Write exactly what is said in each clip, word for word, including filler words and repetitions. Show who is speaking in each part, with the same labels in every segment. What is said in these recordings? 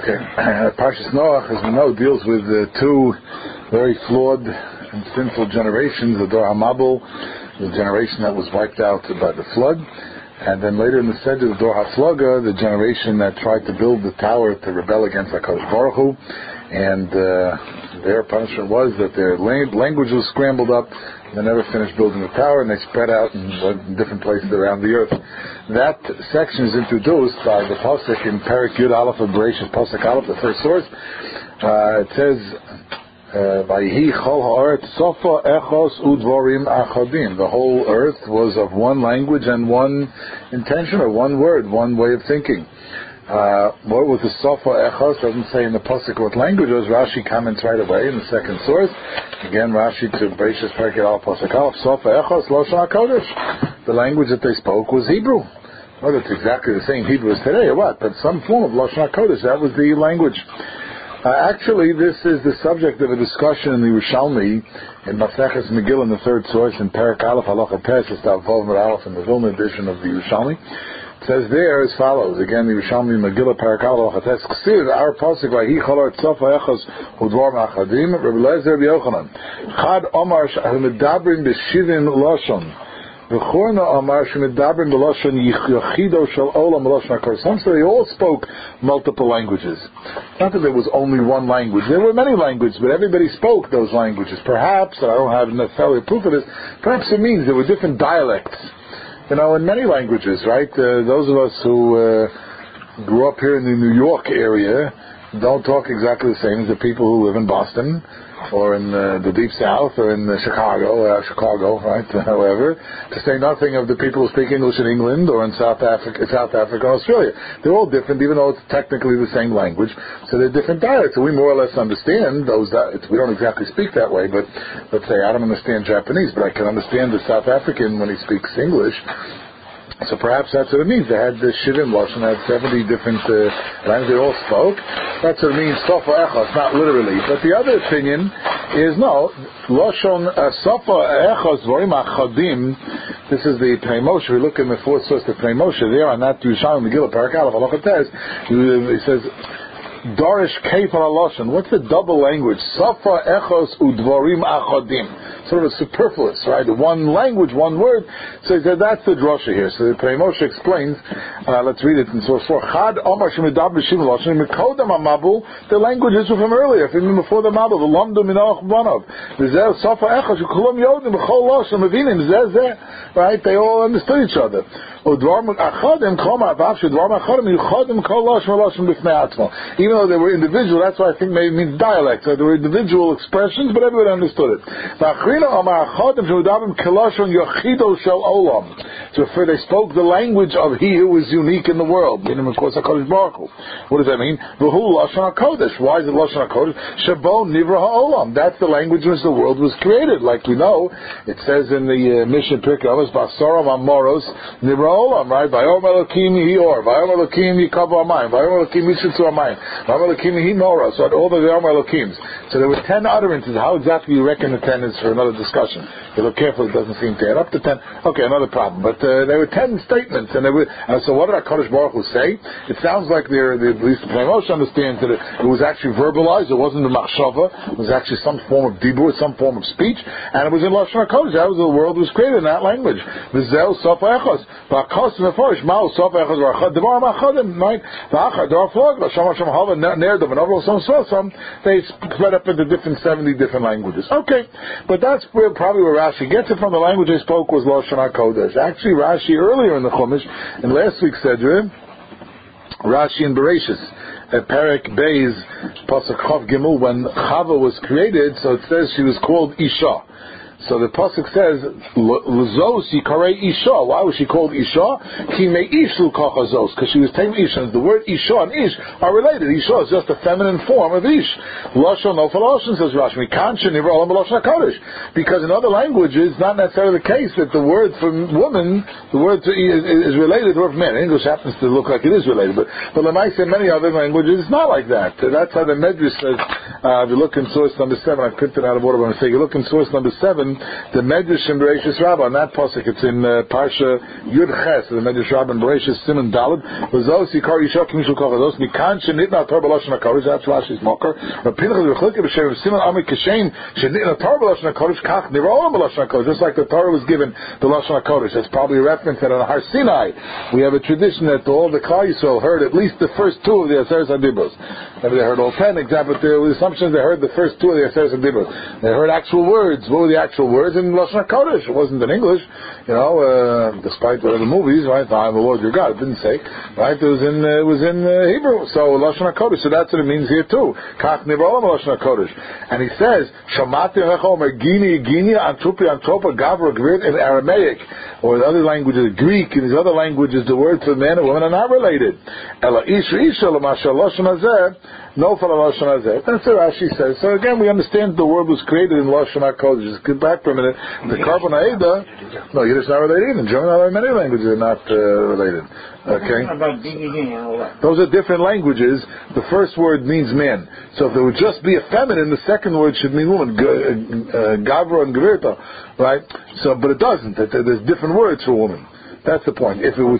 Speaker 1: Okay. Uh, Parshas Noach, as we know, deals with uh, two very flawed and sinful generations, the Dor HaMabul, the generation that was wiped out by the flood, and then later in the Seder, the Dor HaFlaga, the generation that tried to build the tower to rebel against HaKadosh Baruch Hu, and uh, their punishment was that their language was scrambled up. They never finished building the tower, and they spread out in, in different places around the earth. That section is introduced by the pasuk in Perek Yud Aleph of Bereshis, pasuk Aleph, the first source. Uh, it says, "Vayihi chol ha'aretz sofa echos udvorim achadim." The whole earth was of one language and one intention, or one word, one way of thinking. Uh, what was the Sofa Echos? Doesn't say in the pasuk what language it was. Rashi comments right away in the second source. Again, Rashi to Bereshis Perek Al pasuk Aleph. Sofa Echos Lashon HaKodesh. The language that they spoke was Hebrew. Well, it's exactly the same Hebrew as today, or what? But some form of Lashon HaKodesh. That was the language. Uh, actually, this is the subject of a discussion in the Yerushalmi in Maseches Megillah in the third source in Perek Aleph Halacha Tes. It's the Vav Aleph in the Vilna edition of the Yerushalmi. It says there as follows. Again, the Yerushalmi Megillah Perek Aleph Tes. Ksiv our pasuk Vayihi Chol Tzofa Echos Udvar Machadim Rabbi Lezer B'Yochanan Chad Omar Medabrin B'Shivim Lashon. Some say they all spoke multiple languages. Not that there was only one language. There were many languages, but everybody spoke those languages. Perhaps, and I don't have necessarily proof of this, perhaps it means there were different dialects, you know, in many languages, right? Uh, those of us who uh, grew up here in the New York area don't talk exactly the same as the people who live in Boston, or in uh, the Deep South, or in uh, Chicago, uh, Chicago, right? However, to say nothing of the people who speak English in England, or in South Africa, South Africa, and Australia. They're all different, even though it's technically the same language. So they're different dialects. So we more or less understand those dialects. We don't exactly speak that way, but let's say I don't understand Japanese, but I can understand the South African when he speaks English. So perhaps that's what it means. They had the Shivim Lashon, had seventy different uh, languages they all spoke. That's what it means, Sofa Echos, not literally. But the other opinion is, no, Lashon, uh, Sofa Echos, Vorim Achadim, this is the Pnei Moshe. We look in the fourth source of Pnei Moshe, there on that Yerushalmi Megillah, Perek Aleph, Halacha Tes, he says, Dorish Keif Lashon. What's the double language? Sofa Echos Udvorim Achadim. Sort of superfluous, right? One language, one word. So he said that's the drasha here. So the Pnei Moshe explains. Uh, let's read it in source four. Chad Omar Shemidab B'Shim Lashon Mekodam HaMabul. The languages were from earlier, from before the Mabul. The Lomdu Minach Banov. V'zeh Sofa Echos Kulam Yodim B'Chol Lashon Mevinim Zeh Zeh. Right? They all understood each other. Even though they were individual, that's why I think maybe it means dialects. So they were individual expressions, but everyone understood it. So for they spoke the language of He who is unique in the world, meaning of course HaKadosh Baruch Hu. What does that mean? Why is it Lashon HaKodesh? Shabo Nivra HaOlam. That's the language in which the world was created. Like we know, it says in the uh, Mishnah Pirkei Avos, Basaram Amoros Nivra HaOlam, right? Vayom Elokim Yior, Vayom Elokim Yikavu Amayim, Vayom Elokim Yishitzu Amayim, Vayom Elokim Yimora. So all the Vayom Elokims. So there were ten utterances. How exactly you reckon the ten is for another discussion. You look carefully, it doesn't seem to add up to ten. Okay, another problem. But uh, there were ten statements, and there were. Uh, so what did HaKadosh Baruch Hu say? It sounds like there, at least the Pnei Moshe understands that it, it was actually verbalized. It wasn't a machshava. It was actually some form of dibur, some form of speech, and it was in Lashon HaKodesh. That was the world was created in that language. V'zeu sofa echos, v'akos meforish ma'u sofa echos v'achad devar machadim. Right? V'achad devar flog v'sham hasham hava nerdom and overall some some. They split up into different seventy different languages. Okay, but that's where probably where Rashi gets it from. The language they spoke was Lashon HaKodesh. Actually, Rashi earlier in the Chumash, in last week's Sedra, Rashi in Bereshis, at Perek Beis, Pasuk Chav Gimel, when Chava was created, so it says she was called Isha. So the pasuk says, "L'zos yikarei Isha." Why was she called Isha? Ki me'ishlu kachazos, because she was taking Isha. The word Isha and Ish are related. Isha is just a feminine form of Ish. Lashon no Lashon, says Rashi. Mikanshin nivra olam b'Lashon HaKodesh. Because in other languages, not necessarily the case that the word for woman, the word to, is, is related to the word for man. English happens to look like it is related, but but Lamaisa in many other languages, it's not like that. That's how the Medrash says. Uh, if you look in source number seven, I printed out of order, but I'm saying you look in source number seven. Rabban, the Medrash in Bereshis Rabbah, on that pasuk, it's in uh, Parsha Yud Ches, the Medrash Rabbah in Bereshis Siman Daled, V'zos Yikar Yishak Mishul Kochados, Mikan Shenitna Torah B'Lashon HaKodesh, that's Rashi's Mokar, Rapinchas V'chilke B'Shem Siman Amik Kishem, Shenitna Torah B'Lashon HaKodesh, Kach Nira'olam B'Lashon HaKodesh, just like the Torah was given the Lashon HaKodesh. That's probably a reference that on Har Sinai, we have a tradition that all the Klal Yisrael heard at least the first two of the Aseret HaDibros. Maybe they heard all ten, example, there were assumptions they heard the first two of the Aseret HaDibros. They heard actual words. What were the actual words? In Lashon HaKodesh. It wasn't in English, you know, uh, despite whatever movies, right? I am the Lord your God. It didn't say, right? It was in, uh, it was in uh, Hebrew. So Lashon HaKodesh. So that's what it means here too. Kach Nivrolam Lashon HaKodesh. And he says, Shamati Rechomer Gini Gini Antropi Antropa Gavra Gvir in Aramaic, or the other languages, Greek, and these other languages, the words for man and woman are not related. Ela Isha Isha L'Masha Lashon Hazeh. No for the Lashon Hazeh. That's what Rashi says. So again, we understand the word was created in Lashon HaKodesh. Just get back for a minute. The Carbon Aida, no, Yiddish not related either. In German, many languages are not uh, related. Okay? Those are different languages. The first word means man. So if there would just be a feminine, the second word should mean woman. Gavra and Gvirta. Right? So, but it doesn't. There's different words for woman. That's the point. If it would...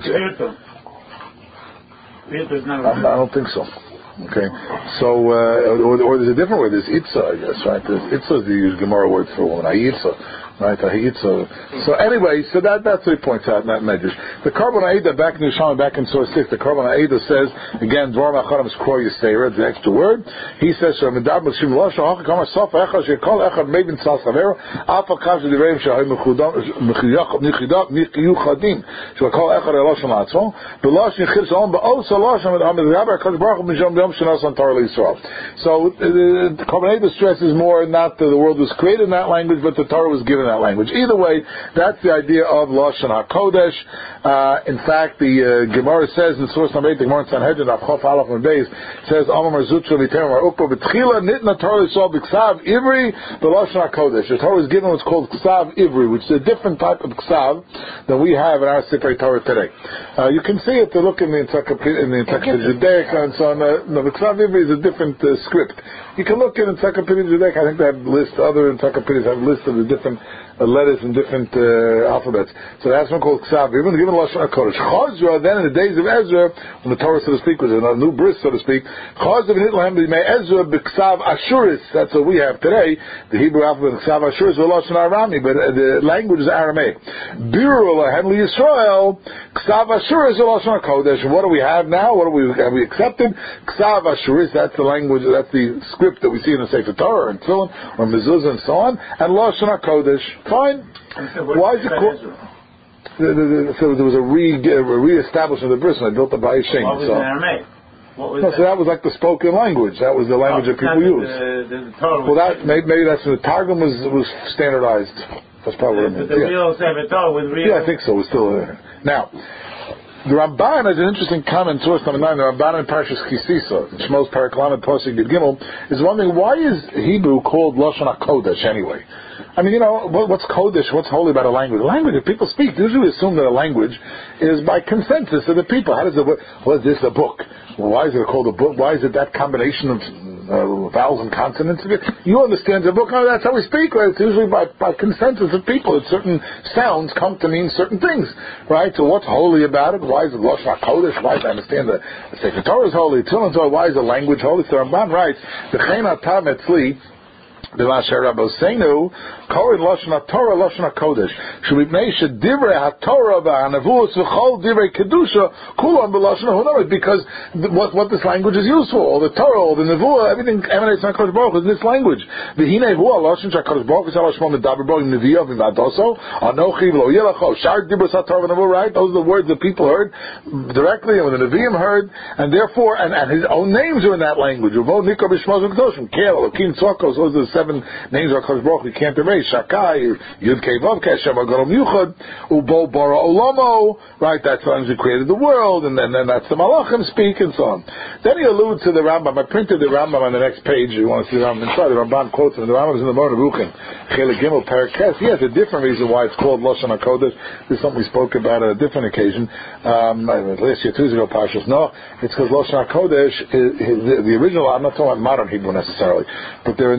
Speaker 1: I don't think so. Okay, so uh, or, or there's a different word. There's itza, I guess, right? There's itza is the used Gemara word for woman. Ayitza, right? Ayitza. So anyway, so that that's what he points out in that medrash. The Carbon Aida back in Yeshua, back in source six, the Carbon Aida says again, Dvar Macharam is Kroy Yisera, the extra word. He says, "So Medab Mishim Losha Hachakam Sof Echad Shekol Echad Meibin Tzas Chavero Alpha Kav Shedivrei Shahim Mechudam Mechiyach Mechidam Mechiyuchadim Shekol Echad Eloshem Latzmo Belosh Yichid Shalom Beosa Loshem Amid Rabbi Kadosh Baruch Hu Mijam Yom Shenos on Torah Yisrael." So the Carbon Aida stresses more not that the world was created in that language, but the Torah was given in that language. Either way, that's the idea of Lashon HaKodesh. Uh, in fact, the uh, Gemara says in source number eight, the Gemara in Sanhedrin, Avchof Aleph and Beis, says, Amar Zutra V'Tem Mar Ukpa B'Tchila Nitna Torah Yisrael B'Ksav Ivri B'Lashon HaKodesh. The Torah is given what's called Ksav Ivri, which is a different type of Ksav than we have in our Sifrei Torah today. Uh, you can see it to look in the Encyclopedia, in the Encyclopedia Judaica and so on. Uh, no, the Ksav Ivri is a different uh, script. You can look in Encyclopedia Judaica. I think they have lists. Other encyclopedias have lists of the different uh, letters in different uh, alphabets. So that's one called Ksav. Even given Lashon HaKodesh. Chazra, then in the days of Ezra, when the Torah, so to speak, was in a new bris, so to speak, Chazra v'nitlahem b'mei Ezra b'Ksav Ashuris. That's what we have today. The Hebrew alphabet Ksav Ashuris v'Lashon Arami, but uh, the language is Aramaic. Biru lahem Yisrael Ksav Ashuris v'Lashon HaKodesh. And what do we have now? What do we have we accepted? Ksav Ashuris. That's the language. That's the script that we see in the Sefer Torah and Tefillin or Mezuzah and so on. And Lashon HaKodesh. Fine.
Speaker 2: So
Speaker 1: why is it called? The, the, the, so there was a re a re-establishment of the bris. I built the Bayis Shem.
Speaker 2: What was
Speaker 1: so.
Speaker 2: in Aramaic? What was
Speaker 1: no,
Speaker 2: that?
Speaker 1: so that was like the spoken language. That was the language
Speaker 2: oh,
Speaker 1: that people
Speaker 2: the,
Speaker 1: used.
Speaker 2: The, the, the
Speaker 1: well, that maybe, maybe that's the Targum was was standardized. That's probably
Speaker 2: the,
Speaker 1: what it meant.
Speaker 2: the
Speaker 1: Yeah.
Speaker 2: real Sefer Torah with real.
Speaker 1: Yeah, I think so. It's still there now. The Ramban has an interesting comment, source number nine. The Ramban in Parshas Kisisa, Shmos Paraklamet Pasuk Yud Gimel, is wondering why is Hebrew called Lashon HaKodesh anyway? I mean, you know, what, what's Kodesh? What's holy about a language? A language that people speak. Usually assume that a language is by consensus of the people. How does it work? Well, is this a book? Well, why is it called a book? Why is it that combination of uh, vowels and consonants? You understand the book? Oh, that's how we speak, right? It's usually by, by consensus of people. That certain sounds come to mean certain things, right? So what's holy about it? Why is it Lashon HaKodesh? Why do I understand the, the Sefer Torah is holy? Tefillin is holy. Why is the language holy? So Ramban writes, V'chein atam etzli B'masher Rabbeinu Kohen Lashon HaTorah Lashon HaKodesh Shemipnei Shedivrei HaTorah V'Hanavus V'chol Divrei Kedusha Kulam B'Lashon HaHunamid, because th- what what this language is used for, all the Torah, all the Nevuah, everything emanates from HaKadosh Baruch Hu in this language. V'hinei Hu Lashon HaKadosh Baruch Hu Shal Shmo Medaber Bo Im Neviyav Im Adoso Anochi V'Lo Yelacho Shar Dibros HaTorah V'Nevuah. Right, those are the words that people heard directly, and when the Nevi'im heard, and therefore, and, and his own names are in that language. Uvo Nikar B'Shmos V'Kedoshim Kel Elokim Tzokos. Those are the seven names of HaKadosh Baruch Hu. You can't erase Shakai, Yud Kei Vav Kei Hashem HaGadol Miuchad, Ubo Bara Olamo. Right, that's the times He created the world, and then, then that's the Malachim speak, and so on. Then he alludes to the Rambam. I printed the Rambam on the next page. You want to see the Rambam inside? The Rambam quotes him. The Rambam is in the Moreh Nevuchim, Chelik Gimel Parakes. He has a different reason why it's called Lashon HaKodesh. This is something we spoke about at a different occasion. Um, last year, two years ago, Parshas No. It's because Lashon HaKodesh is, is the, the original. I'm not talking about modern Hebrew necessarily, but there are no in,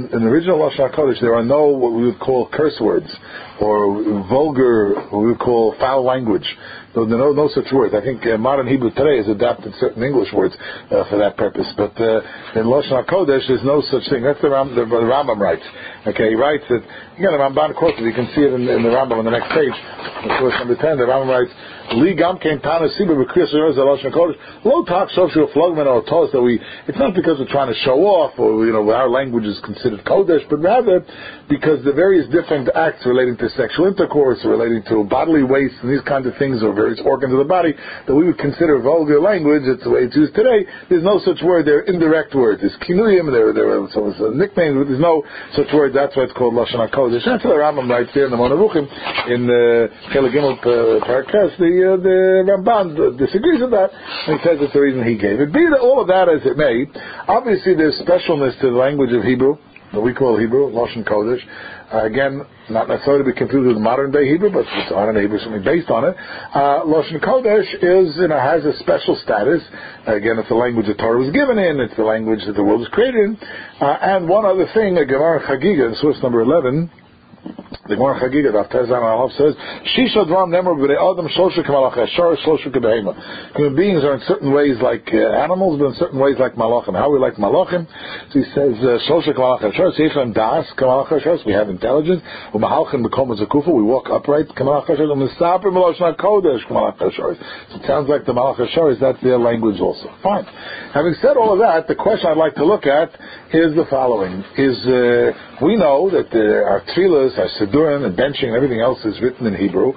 Speaker 1: in, in the original Lashon HaKodesh, there are no what we would call curse words or vulgar, what we would call foul language. There are no, no such words. I think uh, modern Hebrew today has adapted certain English words uh, for that purpose. But uh, in Lashon HaKodesh, there's no such thing. That's the, Ram, the, the Rambam writes. Okay, he writes that, again, the Ramban quotes it. You can see it in, in the Rambam on the next page. Source number ten, the Rambam writes, Li gam kein tana siba b'kriyas yoz Lashon HaKodesh. Lo tak shov shul flogman or tell us that we, it's not because we're trying to show off or, you know, our language is considered Kodesh, but rather because the various different acts relating to sexual intercourse, or relating to bodily waste and these kinds of things, or various organs of the body that we would consider vulgar language, it's the way it's used today. There's no such word. They're indirect words. There's kinuyim, there there are so it's a nickname, but there's no such word. That's why it's called Lashon HaKodesh. That's what the Rambam writes there in the Monavuchim in Chilek Gimel Parakas. The uh, the Ramban disagrees with that, and he says it's the reason he gave it. Be that all of that as it may, obviously there's specialness to the language of Hebrew, that we call Hebrew, Lashon Kodesh. Uh, again, not necessarily to be confused with modern day Hebrew, but it's on an Hebrew, something based on it. Uh, Lashon Kodesh is, you know, has a special status. Again, it's the language the Torah was given in. It's the language that the world was created in. Uh, and one other thing, a Gemara Chagiga, in source number eleven, the Gemara Chagiga, Daf Tezan Alav says, Shisha Dram Nemar B'nei Adam Shlosha K'malach Yashar Shlosha K'Behema. Human beings are in certain ways like uh, animals, but in certain ways like Malachim. How we like Malachim? So he says, Shlosha K'malach Yashar, Seichem Das K'malach Yashar, we have intelligence. U'Mahalchim B'kom Zakufa, we walk upright K'malach Yashar. U'Misaper M'Lashon HaKodesh K'malach Yashar. So it sounds like the Malach Yashar, that's their language also. Fine. Having said all of that, the question I'd like to look at is the following. Is, uh, we know that uh, our tefillas, our Siddurim, and benching, and everything else is written in Hebrew.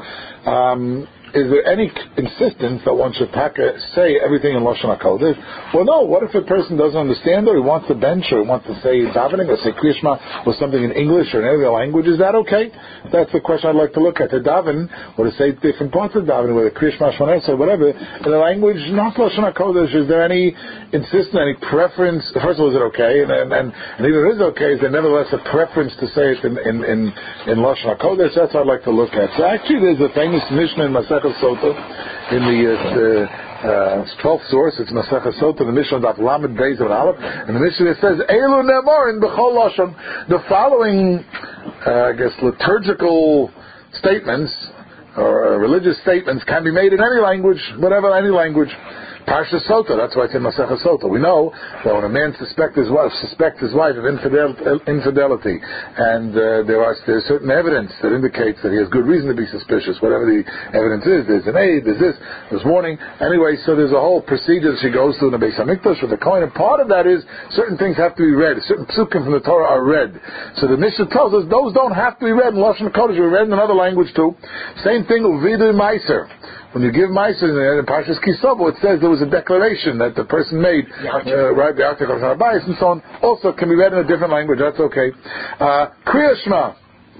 Speaker 1: Um, is there any insistence that one should say everything in Lashon HaKodesh? Well, no. What if a person doesn't understand, or he wants to bench, or he wants to say davening, or say Kriya Shema, or something in English or in any other language? Is that okay? That's the question I'd like to look at. To daven, or to say different parts of davening, whether Kriya Shema, Shmoneh, or whatever, in a language not Lashon HaKodesh, is there any insistence, any preference? First of all, is it okay? And, and, and, and even if it is okay, is there nevertheless a preference to say it in, in, in, in Lashon HaKodesh? That's what I'd like to look at. So actually, there's a famous Mishnah in Masechah Sota, in the uh, uh, twelfth source. It's Masechah Sota, the Mishnah Daf Lamed Beis of Aleph, and the Mishnah says, Eilu Ne'morin B'chol Lashon. The following, uh, I guess, liturgical statements or uh, religious statements can be made in any language, whatever, any language. Parsha Sota, that's why it's in Masechah Sota. We know that when a man suspects his wife, suspects his wife of infidel, infidelity, and uh, there are there's certain evidence that indicates that he has good reason to be suspicious, whatever the evidence is, there's an aid, there's this, there's warning. Anyway, so there's a whole procedure that she goes through in the Beis HaMikdash with the Kohen, and part of that is certain things have to be read. Certain psukim from the Torah are read. So the Mishnah tells us those don't have to be read in Lashon HaKodesh, they're read in another language too. Same thing with Vidu Meiser. When you give Meiser in Parshas Kisovo, it says there was a declaration that the person made, uh, right, the article of Harbayis and so on, also can be read in a different language, that's okay. Uh, Kriya Shema,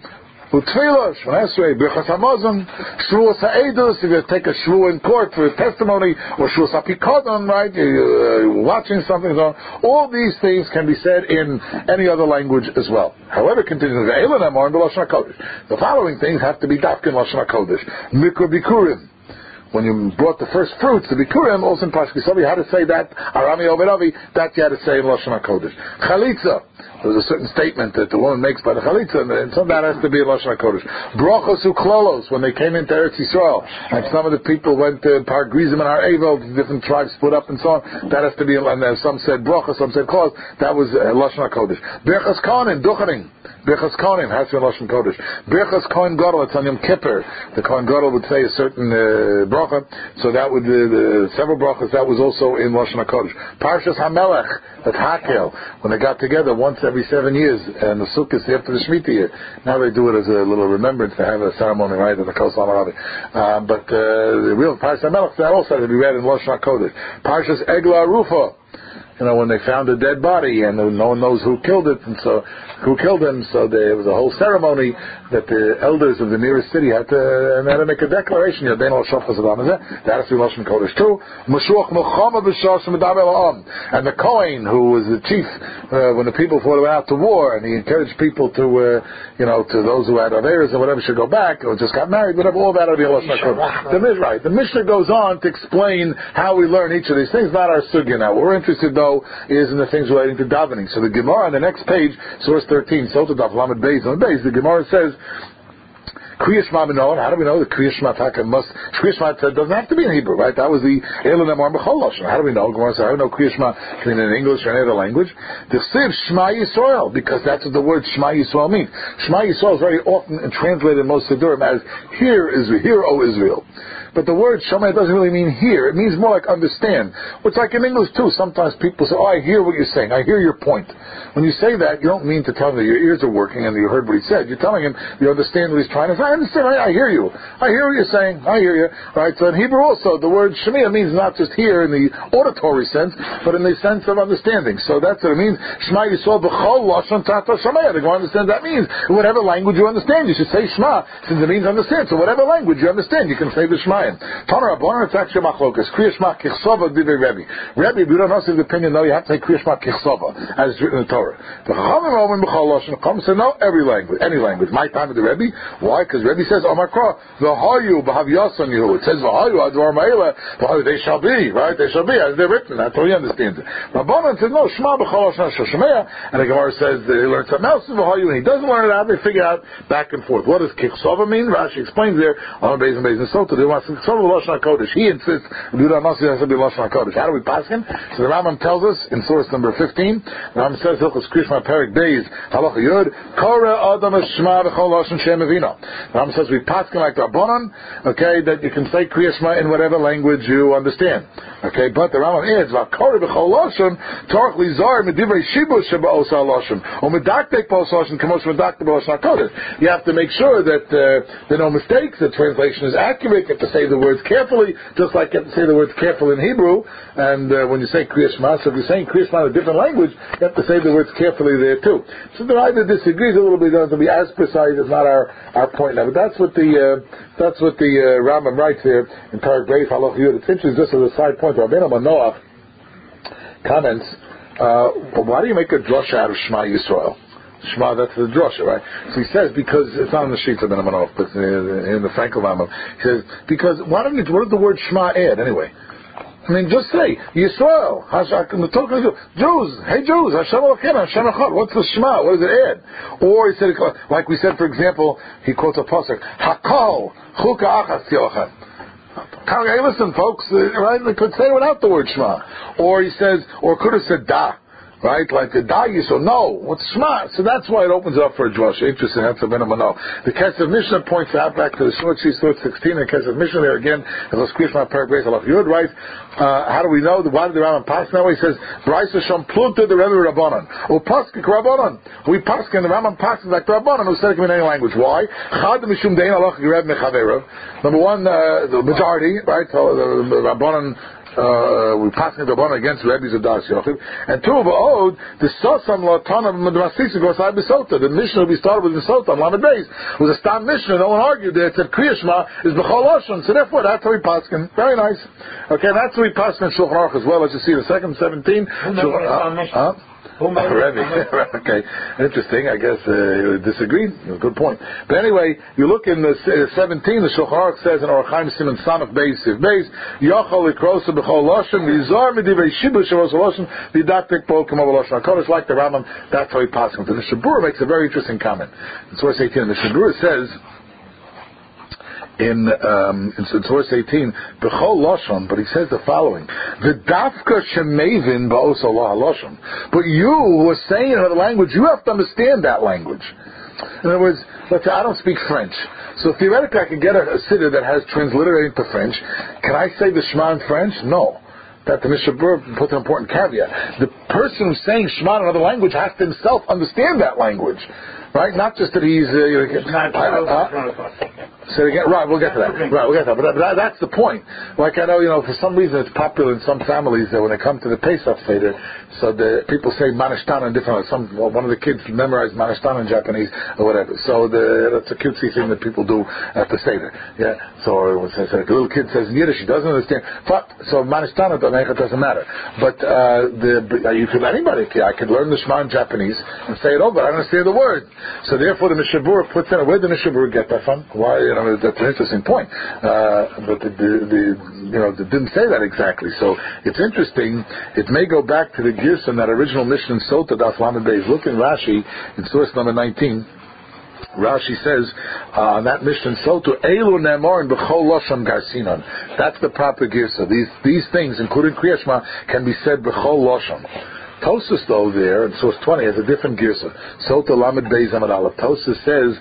Speaker 1: Utfilah, Shemon Esrei, Birchas Hamazon, Shvuas Ha'edus, if you take a shvu in court for a testimony, or Shvuas HaPikodon, right, you're uh, watching something, so on. All these things can be said in any other language as well. However, continues, the following things have to be dafkin Lashon HaKodesh. Mikra Bikurim. When you brought the first fruits, the Bikurim, also in Parshas Kisovi, you had to say that, Arami Overavi, that you had to say in Lashon HaKodesh. Chalitza, there was a certain statement that the woman makes by the Chalitza, and some of that has to be in Lashon HaKodesh. Brochos Uklolos, when they came into Eretz Yisrael, and some of the people went to Par Grizim and Har Evel, different tribes split up and so on, that has to be, and some said Brochos, some said Klos, that was uh, Lashon HaKodesh. Birchas Kohanim, Duchanim, Birchas Kohanim has to be Lashon Kodesh. Birchas Kohen Gadol, it's on Yom Kippur. The Kohen Gadol would say a certain uh, bracha, so that would, uh, the several brachas, that was also in Lashon HaKodesh. Parshas HaMelech, at Hakel, when they got together once every seven years, and the Sukkot after the Shemitah year. Now they do it as a little remembrance to have a ceremony, right, at the Kos HaMaravi. Uh, but uh, the real Parshas HaMelech, that also had to be read in Lashon HaKodesh. Parshas Eglah Rufa, you know, when they found a dead body and no one knows who killed it, and so who killed him, so there was a whole ceremony that the elders of the nearest city had to, and they had to make a declaration. That has to be Lashon Kodesh too. And the Kohen, who was the chief uh, when the people fought out to war, and he encouraged people to, uh, you know, to those who had Averas and whatever should go back or just got married, whatever, all that would be Lashon Kodesh. The, right. The Mishnah goes on to explain how we learn each of these things. Not our sugya now. We're interested though know is in the things relating to davening. So the Gemara on the next page, source thirteen, Sota Daf Lamed Beis on the base, the Gemara says, Kriya Shema B'Noah. How do we know the Kriya Shema Taka must? Kriya Shema doesn't have to be in Hebrew, right? That was the Elon Amar B'Chol Lashon. How do we know? Gemara says, how do we know Kriya Shema can be in English or any other language? The Siv Shema Yisrael, because that's what the word Shema Yisrael means. Shema Yisrael is very often translated in most Siddurim as "Hear Israel, hear, O Israel." But the word Shema doesn't really mean hear. It means more like understand. Which, like in English too, sometimes people say, "Oh, I hear what you're saying. I hear your point." When you say that, you don't mean to tell him that your ears are working and you heard what he said. You're telling him you understand what he's trying to say. I understand. I, I hear you. I hear what you're saying. I hear you. Right? So in Hebrew also, the word Shema means not just hear in the auditory sense, but in the sense of understanding. So that's what it means. Shema Yisrael b'chol lashon tata Shema. The Gemara understands that means whatever language you understand, you should say Shema, since it means understand. So whatever language you understand, you can say the Shema. Taner Rabbanan, it's actually machlokas. Kriya Shema kichsova b'divei Rebbe. Rebbe, we don't know the opinion. No, you have to say Kriya Shema kichsova, as it's written in the Torah. The Chachamim Omen b'chol lashon. Chachamim say no, every language, any language. My time with the Rebbe. Why? Because Rebbe says Omar Kra v'hayu b'havyasan Yehu. It says v'hayu advar ma'ila v'hayu. They shall be, right? They shall be as they're written. That's how he understands it. Rabbanan says no, Shema b'chol lashon shemaya. And the Gemara says that he learned something else in v'hayu, and he doesn't learn it out. They figure out back and forth. What does kichsova mean? Rashi explains there on Beis and Beis and Sota. They want kichsova lashon hakodesh. He insists Duda Nasi has to be lashon hakodesh. How do we pass him? So the Rambam tells us in source number fifteen. The Rambam says Hilchos Krishma Perik Beis Halacha Yud Kora Adam Shema B'chol Lashon Shem Avino. The Rambam says we pass him like Rabbanan, okay, that you can say Kriya Shema in whatever language you understand. Okay, but the Rambam adds Kora B'chol Lashon Torach Lizar Medivrei Shibush Sheba Osa Lashon or Medaktek B'Osa Lashon Kamos Medaktek B'Lashon Hakodesh. You have to make sure that uh, there are no mistakes. The translation is accurate. You have to say the words carefully, just like you have to say the words careful in Hebrew. And uh, when you say Kriya Shema, so if you're saying Kriya Shema in a different language, you have to say the words carefully there too. So the Rambam disagrees a little bit. Doesn't be as precise. It's not our, our point now. But that's what the uh, that's what the uh, Rambam writes here in Parak Beis Halacha Yud. It's interesting, just as a side point. Rabbeinu Manoach comments. Uh, why do you make a drasha out of Shema Yisrael? Shema, that's the drasha, right? So he says, because it's not on the sheets of Ben Manoach, but in the Frankel Rambam, he says, because why don't you, what does the word Shema add anyway? I mean, just say Yisrael, Jews, hey Jews, Hashem Elokeinu, Hashem Echad. What's the Shema? What does it add? Or he said, like we said, for example, he quotes a pasuk, Hakol Chuka Achas Yochad. Hey, listen, folks, right? They could say it without the word Shema. Or he says, or could have said Da. Right, like the da yisrael. No, what's Shema? So that's why it opens up for a drasha. Interesting. That's a minimum. No, the Kesef Mishnah points out back to the Shmot Shis sixteen. The Kesef Mishnah there again. As a squeeze my Parak Beis Halacha Yud, right? Uh, how do we know? Why did the Rambam pass that way? He says, "Brayso Sham Plunta the Rebbe Rabbanan." Or Paskik Rabbanan. We Paskin the Rambam passes like the Rabbanan who said it in any language. Why? Chad Mishum Dein Halacha Reb Mechaverov. Number one, uh, the majority, right? So the, the Rabbanan. Uh, we passing the Rabbanan against Rebbe's Adas Yochid, and two of Ode, the Sosam Latana Madrasisa goes out Bisota. The Mishnah we started with Bisota on Lamed Beis was a Stam Mishnah. No one argued there. It said Kriya Shema is B'chol Lashon. So therefore, that's how we passing. Very nice. Okay, that's how we passing in Shulchan Aruch as well. As you see, the second seventeen. Huh? Rebbe. Okay, interesting. I guess uh, disagreed. Good point. But anyway, you look in the uh, seventeen. The Shulchan Aruch says in Orach Chaim Siman Samach Beis Siv Beis Yochol Ikrosa B'chol Lashon V'Yizar M'Divrei Shibush Shavos Lashon V'Daktek Bo K'mo Lashon HaKodesh. Like the Rambam, that's how he passes. The Mishnah Berurah makes a very interesting comment. In source eighteen, the Mishnah Berurah says. In, um, in, in source eighteen, B'chol Lashon, but he says the following: V'dafka shemevin ba'os Allah Lashon. But you who are saying another language, you have to understand that language. In other words, let's say I don't speak French, so theoretically I can get a, a sitter that has transliterating to French. Can I say the Shema in French? No. That the Mishnah Berurah puts an important caveat. The person who's saying Shema in another language has to himself understand that language. Right? Not just that he's... Uh, you know, uh, say it again. Right, we'll get to that. Right, we'll get to that. But, that, but that, that's the point. Like I know, you know, for some reason it's popular in some families that when they come to the Pesach Seder, so the people say Manishtana in different... Some, well, one of the kids memorized Manishtana in Japanese or whatever. So the, that's a cutesy thing that people do at the Seder. Yeah? So when say, so the little kid says in Yiddish, he doesn't understand. So Manishtana doesn't matter. But uh, the, you could, anybody, I could learn the Shema in Japanese and say it over. I don't understand the word. So therefore, the Mishnah Berurah puts in. Where did the Mishnah Berurah get that from? Why, you I mean, that's an interesting point. Uh, but the, the, the you know it didn't say that exactly. So it's interesting. It may go back to the Girsa in that original Mishnah in Sota Daf Lamed Beis. Look in Rashi in source number nineteen. Rashi says uh, on that Mishnah Soto, Elu Ne'morin b'chol loshon garsinon. That's the proper girsa. These these things, including Kriyas Shema, can be said b'chol loshon. Tosfos though there in source twenty has a different girsa. Soto Lamed Beis Amud Aleph. Tosfos says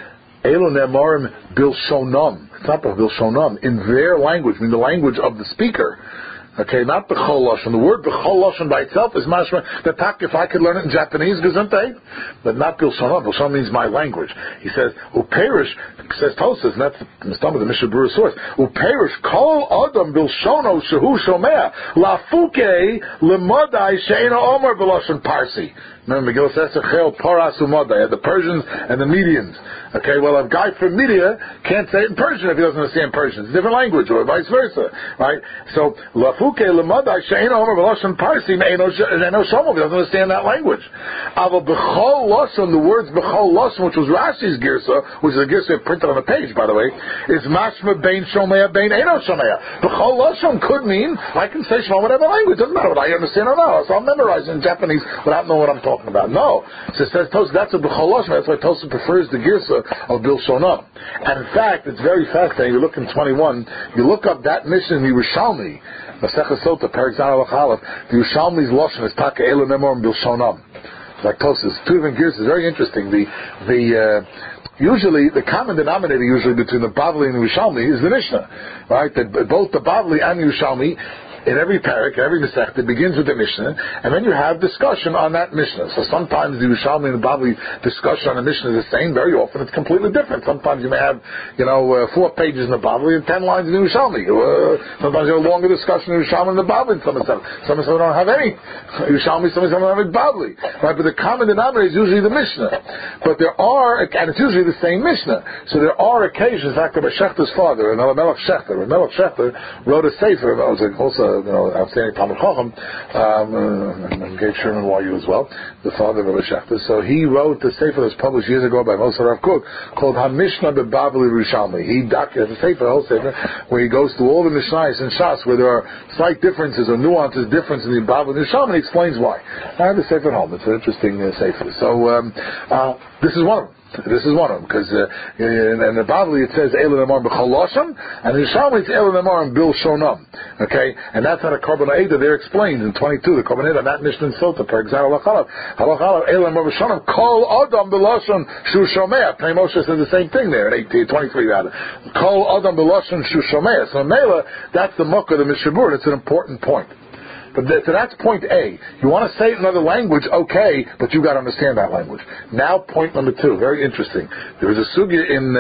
Speaker 1: Elu Ne'morim bilshonom. It's not bilshonom. In their language, I mean the language of the speaker. Okay, not b'chol loshon. The word b'chol loshon by itself is mashma. The tak, if I could learn it in Japanese, gesundheit, but not bilshonom. Bilshonom means my language. He says uperish, says Tosfos, and that's the stomach of the Mishnah Berurah source. Uperish kol adam bilshono shehu shomea lafuke lemodai she'ena omer b'loshon parsi. Remember, Megillah says Chel Paras Umadai, the Persians and the Medians. Okay, well, a guy from Media can't say it in Persian if he doesn't understand Persian. It's a different language, or vice versa, right? So, Lafuke Lamadai She'eno Omer B'Lashon Parsi Me'eno Shomo, he doesn't understand that language. Aval B'chol Lashon, the words B'chol Lashon, which was Rashi's Girsa, which is a Girsa printed on the page, by the way, is Mashma Bein Shomea Bein Eno Shomea. B'chol Lashon could mean I can say Shema whatever language, doesn't matter what I understand or not. So I'll memorize in Japanese without knowing what I'm talking about. No. So it says Tosfos, that's a b'chol loshon. That's why Tosfos prefers the girsa of bilshonom. And in fact, it's very fascinating. You look in twenty-one, you look up that mission in the Yerushalmi, Masechah Sota, Perek Zan Alach Aleph, the Yerushalmi's loshon is taka elu nemor bilshonom. Like Tosfos, two different girsa. Very interesting. The the uh, usually the common denominator usually between the Bavli and the Yerushalmi is the Mishnah, right? That both the Bavli and the Yerushalmi, in every parak, every Masechta, it begins with the Mishnah, and then you have discussion on that Mishnah. So sometimes the Yerushalmi and the Bavli discussion on the Mishnah is the same. Very often it's completely different. Sometimes you may have, you know, uh, four pages in the Bavli and ten lines in the Yerushalmi. Uh, sometimes you have a longer discussion in the Yerushalmi and the Bavli. Some of them, some of them don't have any Yerushalmi. Some of them don't have any Bavli. Right? But the common denominator is usually the Mishnah. But there are, and it's usually the same Mishnah. So there are occasions. In fact, Rabbi Shechter's father, Melech Shechter, Melech Shechter wrote a sefer. I was also, you know, outstanding Talmud Chacham, um, and gave Sherman Y U as well, the father of Rabbi Shechter. So he wrote the sefer that was published years ago by Moshe Rav Kook called HaMishnah B'Bavli Yerushalmi. He documents a sefer, a whole sefer, where he goes through all the Mishnayos and Shas where there are slight differences or nuances, difference in the Bavli and Yerushalmi, and he explains why. I have the sefer at home. It's an interesting uh, sefer. So um, uh, this is one of them. This is one of them, because uh, in, in the Bavli it says Elu Nemar B'chol Loshon, and in Yerushalmi it's Elu Nemar and Bilshonam. Okay, and that's how the Korban Eidah there explains in twenty-two. The Korban Eidah, that Mishnah in Sota, for example, Halachalav, Halachalav Elu Nemar B'Shonam, Kol Adam B'Loshon Shu Shomea. Pnei Moshe says the same thing there in eighteen, twenty-three rather. Kol Adam B'Loshon Shu Shomea. So Mela, that's the Mukkah of the Mishnah Berurah. It's an important point. But th- so that's point A. You want to say it in another language, okay, but you've got to understand that language. Now, point number two, very interesting. There was a sugya in,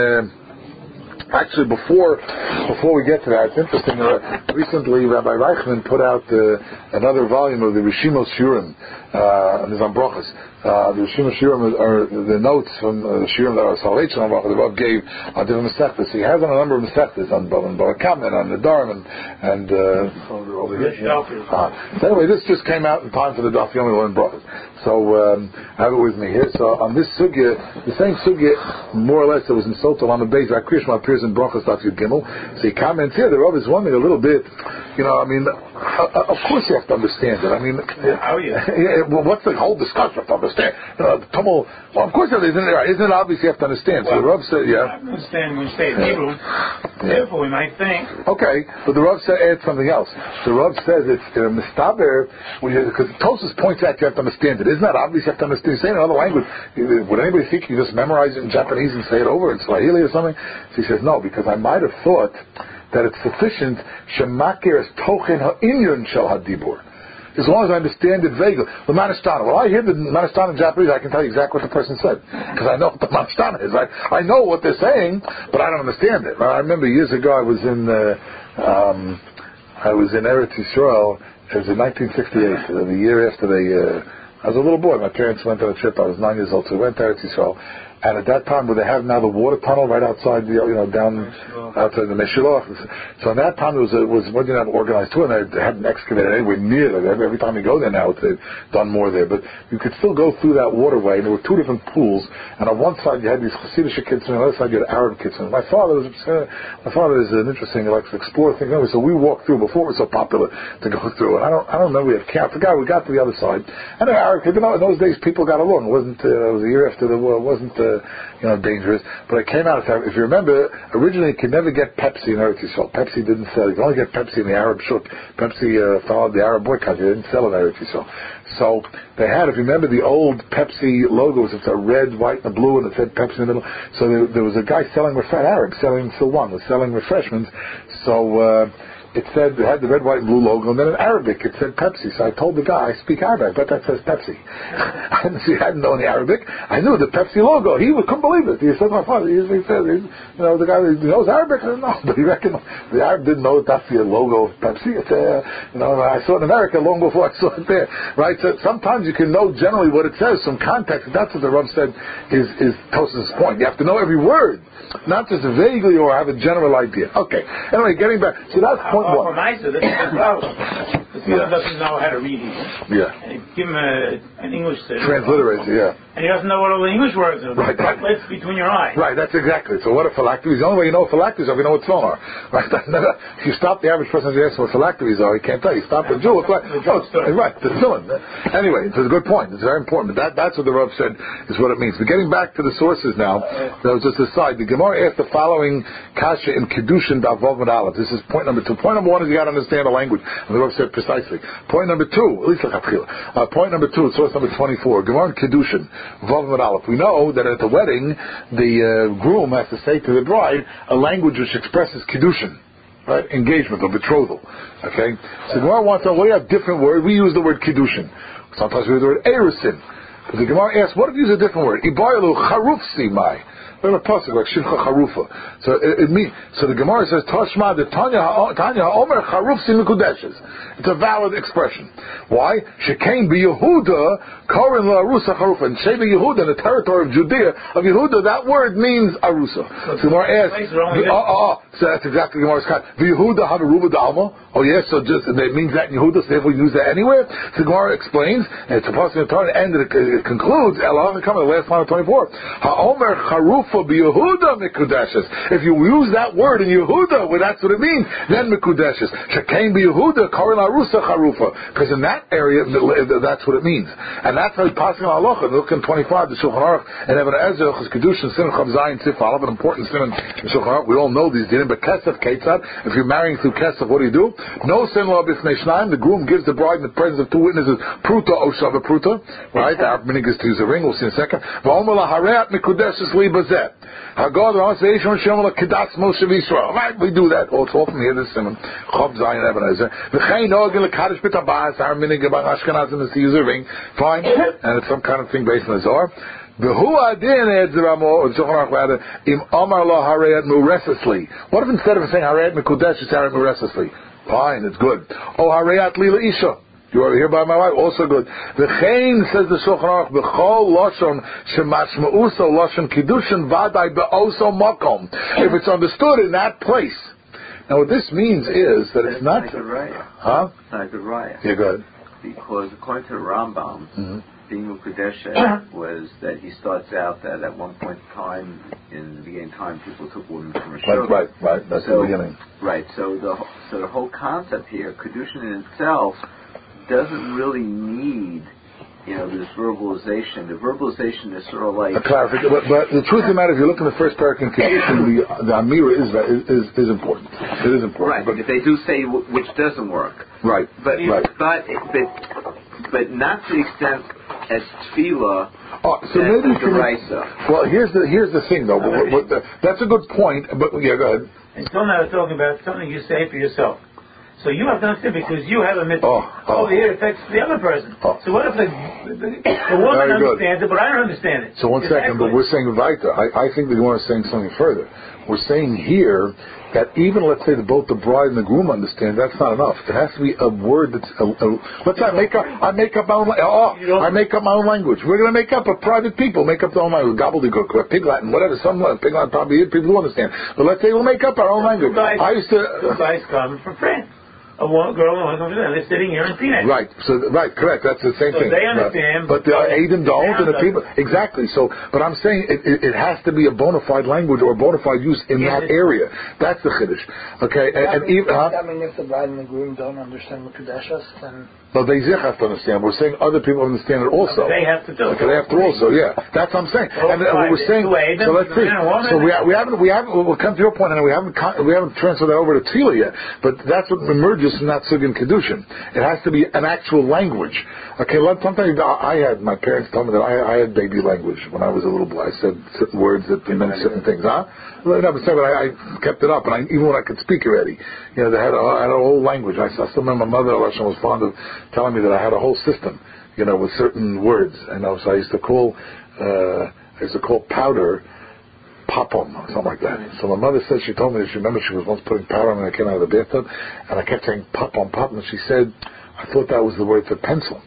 Speaker 1: uh, actually before before we get to that, it's interesting. Uh, recently, Rabbi Reichman put out uh, another volume of the Rishimos Shurim, uh, and it's on Brachos. Uh, the Rishimos Shurim are the notes from uh, the Shurim that are Salvation on Brachos, the Rav gave on different Masechtas. He has on a number of Masechtas, on Barakam and on the Dharm and, and uh, over here. Uh, so anyway, this just came out in time for the Daf Yomi Learn Brachos. So um, I have it with me here. So on this sugya, the same sugya, more or less, it was in Sota Lamed Beis. Krishma appears in Brachos Daf Yud Gimel. So he comments here. The Rav is wondering a little bit. You know, I mean, uh, of course you have to understand it. I mean,
Speaker 2: how are you?
Speaker 1: Yeah, well, what's the whole discussion? You have to understand. You know, the tumult, well, of course, isn't it? Right? Isn't it obvious you have to understand?
Speaker 2: Well,
Speaker 1: so the Rav said, yeah.
Speaker 2: I understand when we say Hebrew. Therefore, we might think.
Speaker 1: Okay, but the Rav said add something else. The Rav says it's uh, mistaber because Tosfos points out you have to understand it. Isn't that obvious? You have to understand. Say it in another language. Would anybody think you just memorize it in Japanese and say it over in Swahili or something? So he says no, because I might have thought that it's sufficient shemakir es tochen ha'inyan shel hadibur. As long as I understand it vaguely. The Manashtana. Well, I hear the Manashtana in Japanese, I can tell you exactly what the person said. Because I know what the Manashtana is. I, I know what they're saying, but I don't understand it. I remember years ago I was in, uh, um, I was in Eretz Yisrael. It was in nineteen sixty-eight, uh, the year after they, uh, I was a little boy. My parents went on a trip. I was nine years old, so we went to Eretz Yisrael. And at that time, where they have now the water tunnel right outside, the, you know, down outside the Meshilach. So in that time, it was it was what didn't have organized tour, and they hadn't excavated anywhere near it. Every time you go there now, they've done more there. But you could still go through that waterway, and there were two different pools. And on one side, you had these Hasidic kids, and on the other side, you had Arab kids. And my father was uh, my father is an interesting, he likes to explore things. Anyway, so we walked through before it was so popular to go through. And I don't I don't remember we had camp. I forgot we got to the other side. And the Arab kids, you know, in those days, people got along. It wasn't uh, it was a year after the war. It wasn't uh, you know dangerous. But I came out. If you remember, originally you could never get Pepsi in Eretz Yisrael. Pepsi didn't sell. You could only get Pepsi in the Arab shuk. Pepsi uh, followed the Arab boycott. They didn't sell in Eretz Yisrael. So they had, if you remember, the old Pepsi logos. It's a red, white, and a blue, and it said Pepsi in the middle. So there, there was a guy selling refresh, Arab selling still one was selling refreshments. So. Uh, It said, it had the red, white, and blue logo, and then in Arabic it said Pepsi. So I told the guy, I speak Arabic, but that says Pepsi. I hadn't known the Arabic. I knew the Pepsi logo. He couldn't believe it. He said, my father, he, he said, he, you know, the guy, he knows Arabic? I didn't know, but he reckoned, the Arab didn't know that that's the logo of Pepsi. It's, uh, you know, I saw it in America long before I saw it there. Right? So sometimes you can know generally what it says, some context. That's what the Rav said is, is Tosafos' point. You have to know every word, not just vaguely or have a general idea. Okay. Anyway, getting back. So that's point.
Speaker 2: Oh, for Maisa, this is well. This
Speaker 1: Yeah.
Speaker 2: one doesn't know how to read either.
Speaker 1: Yeah.
Speaker 2: And you give him a, an English uh,
Speaker 1: Transliterate, yeah.
Speaker 2: and he doesn't know what all the English words are.
Speaker 1: Right.
Speaker 2: It's between your eyes.
Speaker 1: Right, that's exactly. So what are phylacteries? The only way you know what phylacteries are, if you know what tefillin are. Right? If you stop the average person and ask what phylacteries are, he can't tell you. Stop the Jew. It's like, oh, it's, right, the tefillin. Anyway, it's a good point. It's very important. But that, that's what the Rav said is what it means. But getting back to the sources now, that was just a side. The Gemara asked the following kasha in Kedushin Davav and Aleph. This is point number two. Point number one is you got to understand the language. And the Rav said precisely. Point number two, at least like uh, point number two, source number twenty-four. Gemara in Kedushin, Vav and Aleph. We know that at the wedding, the uh, groom has to say to the bride a language which expresses Kedushin, right? Engagement or betrothal. Okay? So Gemara wants to know, we have different words. We use the word Kedushin. Sometimes we use the word Erusin. But the Gemara asks, what if you use a different word? Ibayalu Charufsi Mai. We have a pasuk like Shivcha Charufa. So it, it means, so the Gemara says, Tashma de Tanya Tanya Omer Charufsi Mikudeshes. It's a valid expression. Why? Shekain be Yehuda Korin la Arusa Charufa. And Sheba Yehuda in the territory of Judea of Yehuda, that word means Arusa. So the Gemara asks, oh, oh, oh, so that's exactly the Gemara's kind. Yehuda Hadaruba Dalma. Oh yes, so just it means that in Yehuda, so therefore we use that anywhere. So the Gemara explains, and it's a pasuk in the Torah, and it, it concludes. Elah come the last line of twenty-four. Haomer Charufa be Yehuda Mikudeshes. If you use that word in Yehuda, well, that's what it means. Then Mikudeshes. Shekain be Yehuda Korin Arusa Charufa. Because in that area, that's what it means, and that's how we pass in Halacha. Look in twenty-five, the Shulchan Aruch and Even Ezra Kedushin Sin Chav Zayin Sif Aleph, an important sin in Shulchan Aruch. We all know these dinim, but Kesef Ketzad. If you're marrying through Kesef, what do you do? No sin law b'fnei shnayim. The groom gives the bride in the presence of two witnesses pruta o shava pruta. Right? The Arab minig is to use a ring. We'll see in a second. V'omer lahareat mikudeshes li bazeh. Hagad v'asveishon shemala kedatz Moshe v'Yisrael. Right? We do that. Oh, it's all from here. This simon Chav Zayin Even Ezra. V'chein ogin lekadosh b'tabas. Our minig about Ashkenazim is to use a ring. Fine, and it's some kind of thing based on the Zohar. What if instead of saying Harayat Mekudesh, you say Harayat Muresesli? Fine, it's good. Oh, Harayat Lila Isha. You are here by my wife, also good. V'chein, says the Shulchan Aruch, b'chol loshon shemashma'uso loshon kiddushin vadai be'oso makom. If it's understood in that place. Now what this means is that it's not...
Speaker 3: It's not a good raya.
Speaker 1: Huh?
Speaker 3: It's not a good raya.
Speaker 1: Yeah, go ahead.
Speaker 3: Because according to the Rambam, mm-hmm. being Mukadesha was that he starts out that at one point in time, in the beginning of time, people took women from a shul.
Speaker 1: Right, right, right. That's
Speaker 3: so,
Speaker 1: the beginning.
Speaker 3: Right. So the so the whole concept here, Kedushin in itself, doesn't really need, you know, this verbalization. The verbalization is sort of like
Speaker 1: a clarification. But, but the truth of the matter, if you look in the first paragraph in Kedushin, the the Amira is, is is important. It is important.
Speaker 3: Right. But if they do say w- which doesn't work.
Speaker 1: Right.
Speaker 3: But
Speaker 1: right.
Speaker 3: but but but not to the extent as tefillah.
Speaker 1: Oh, so maybe
Speaker 3: the Raisa.
Speaker 1: Well, here's the here's the thing though. But, but the, that's a good point. But yeah, go ahead.
Speaker 2: Until now, we're talking about something you say for yourself. So you have to understand because you have a mitzvah.
Speaker 1: Oh.
Speaker 2: over here it affects the other person.
Speaker 1: Oh.
Speaker 2: So what if the, the, the woman understands it, but I don't understand it?
Speaker 1: So one
Speaker 2: exactly.
Speaker 1: second, but we're saying weiter. I, I think the Gemara is saying something further. We're saying here that even, let's say, that both the bride and the groom understand, that's not enough. There has to be a word that's, a, a, let's say I make up, I make up my own, oh, I make up my own language. We're going to make up a private people, make up their own language, gobbledygook, or pig Latin, whatever, some pig Latin probably people who understand. But let's say we'll make up our own language.
Speaker 2: Guys,
Speaker 1: I used to,
Speaker 2: two guys come from France. A one girl and one comes from there. They're sitting here in Phoenix.
Speaker 1: Right. So right, correct. That's the same
Speaker 2: so
Speaker 1: thing.
Speaker 2: They understand,
Speaker 1: right. But the Aiden don't, and the people exactly. So, but I'm saying it, it, it has to be a bona fide language or bona fide use in yeah, that area. That's the chiddush. Okay, and, and even. Huh?
Speaker 4: I mean, if the bride and the groom don't understand the Kadeshas, then.
Speaker 1: But they have to understand. We're saying other people understand it also.
Speaker 2: No, they have to do.
Speaker 1: Okay, they have to also. Yeah, that's what I'm saying.
Speaker 2: Oh,
Speaker 1: and uh, what we're saying. So let's see. So we we haven't we haven't we'll come to your point, and we haven't we haven't transferred that over to Tefillah yet. But that's what emerges from that sugin kedushin. It has to be an actual language. Okay, sometimes I had my parents told me that I, I had baby language when I was a little boy. I said certain words that meant certain things. Huh? Well, I never said, but I, I kept it up, and I, even when I could speak already, you know, they had a, I had a whole language. I, I still remember my mother was fond of telling me that I had a whole system, you know, with certain words. And you know, so I used to call, uh, I used to call powder popom, or something like that. So my mother said, she told me that she remembered she was once putting powder on when I came out of the bathtub, and I kept saying popom, popom, and she said, I thought that was the word for pencil.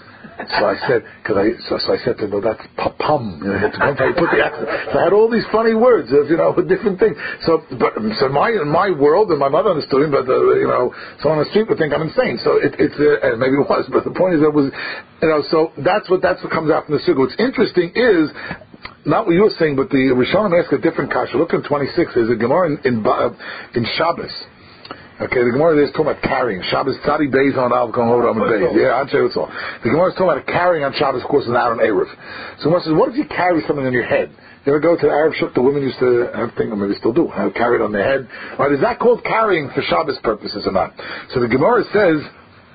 Speaker 1: So I said, because I so, so I said to her, no, that's papum. You know, you have to come you put the accent. So I had all these funny words, of, you know, with different things. So, but so my in my world, and my mother understood him, but uh, you know, someone on the street would think I'm insane. So it, it's uh, and maybe it was, but the point is that it was, you know, so that's what that's what comes out from the sukkah. What's interesting is. Not what you were saying, but the Rishonim ask a different kasha. Look in twenty-six. There's a Gemara in in, in Shabbos. Okay, the Gemara there is talking about carrying. Shabbos tzadi days on Al Kol Hodam and days. Yeah, Anshe Utzol. The Gemara is talking about carrying on Shabbos, of course, an Aaron Erev. So Gemara says, what if you carry something on your head? You ever go to the Arab shuk? The women used to have things, or maybe still do, have carry it on their head. Right? Is that called carrying for Shabbos purposes or not? So the Gemara says.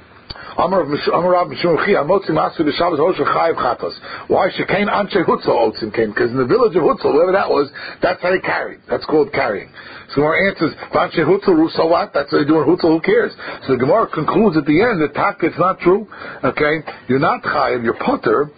Speaker 1: Amar of Amar of Mishum Chi Amotzi Masu the Shabbos Hosher Chayiv Chatos. Why Shekain Anshe Hutzol Otzim came? Because in the village of Hutzol, wherever that was, that's how they carried. That's called carrying. So Gemara answers, Anshe Hutzol Rusa what? That's what they do in Hutzol. Who cares? So the Gemara concludes at the end that Taka it's not true. Okay, you're not Chayiv, you're Potter.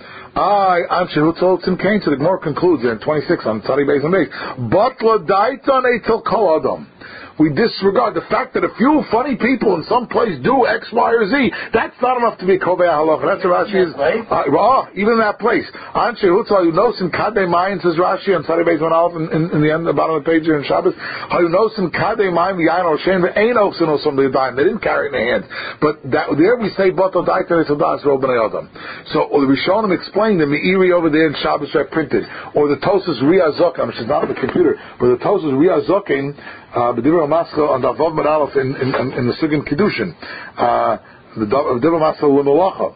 Speaker 1: I Anshe Hutzol Otzim came. So the Gemara concludes in twenty-six on Tzadi Beis and Beis. Batla Daiton Eitel Kol Adam. We disregard the fact that a few funny people in some place do X, Y, or Z. That's not enough to be Kovei Halacha. That's what Rashi is. Uh, oh, even in that place. Anshe Hutzal, you know, in Kadei Mayin, says Rashi on Tzadi Beis One Aleph in, in, in the end, the bottom of the page here in Shabbos. How you know, in Kadei Mayin, the Yain or Shem, the Ein Oxen or somebody dying. They didn't carry it in their hands. But that, there we say, Bato Daiter Esodas Robin Adam. So, or the Rishonim explained the Meiri over there in Shabbos I printed, or the Tosas Riyazokim, which is not on the computer, but the Tosas Riyazokim, Uh, B'divrei Maskal on the Vav Medalef in, in, in, in the Sugin Kedushin, uh, the B'divrei Maskal L'Melacha.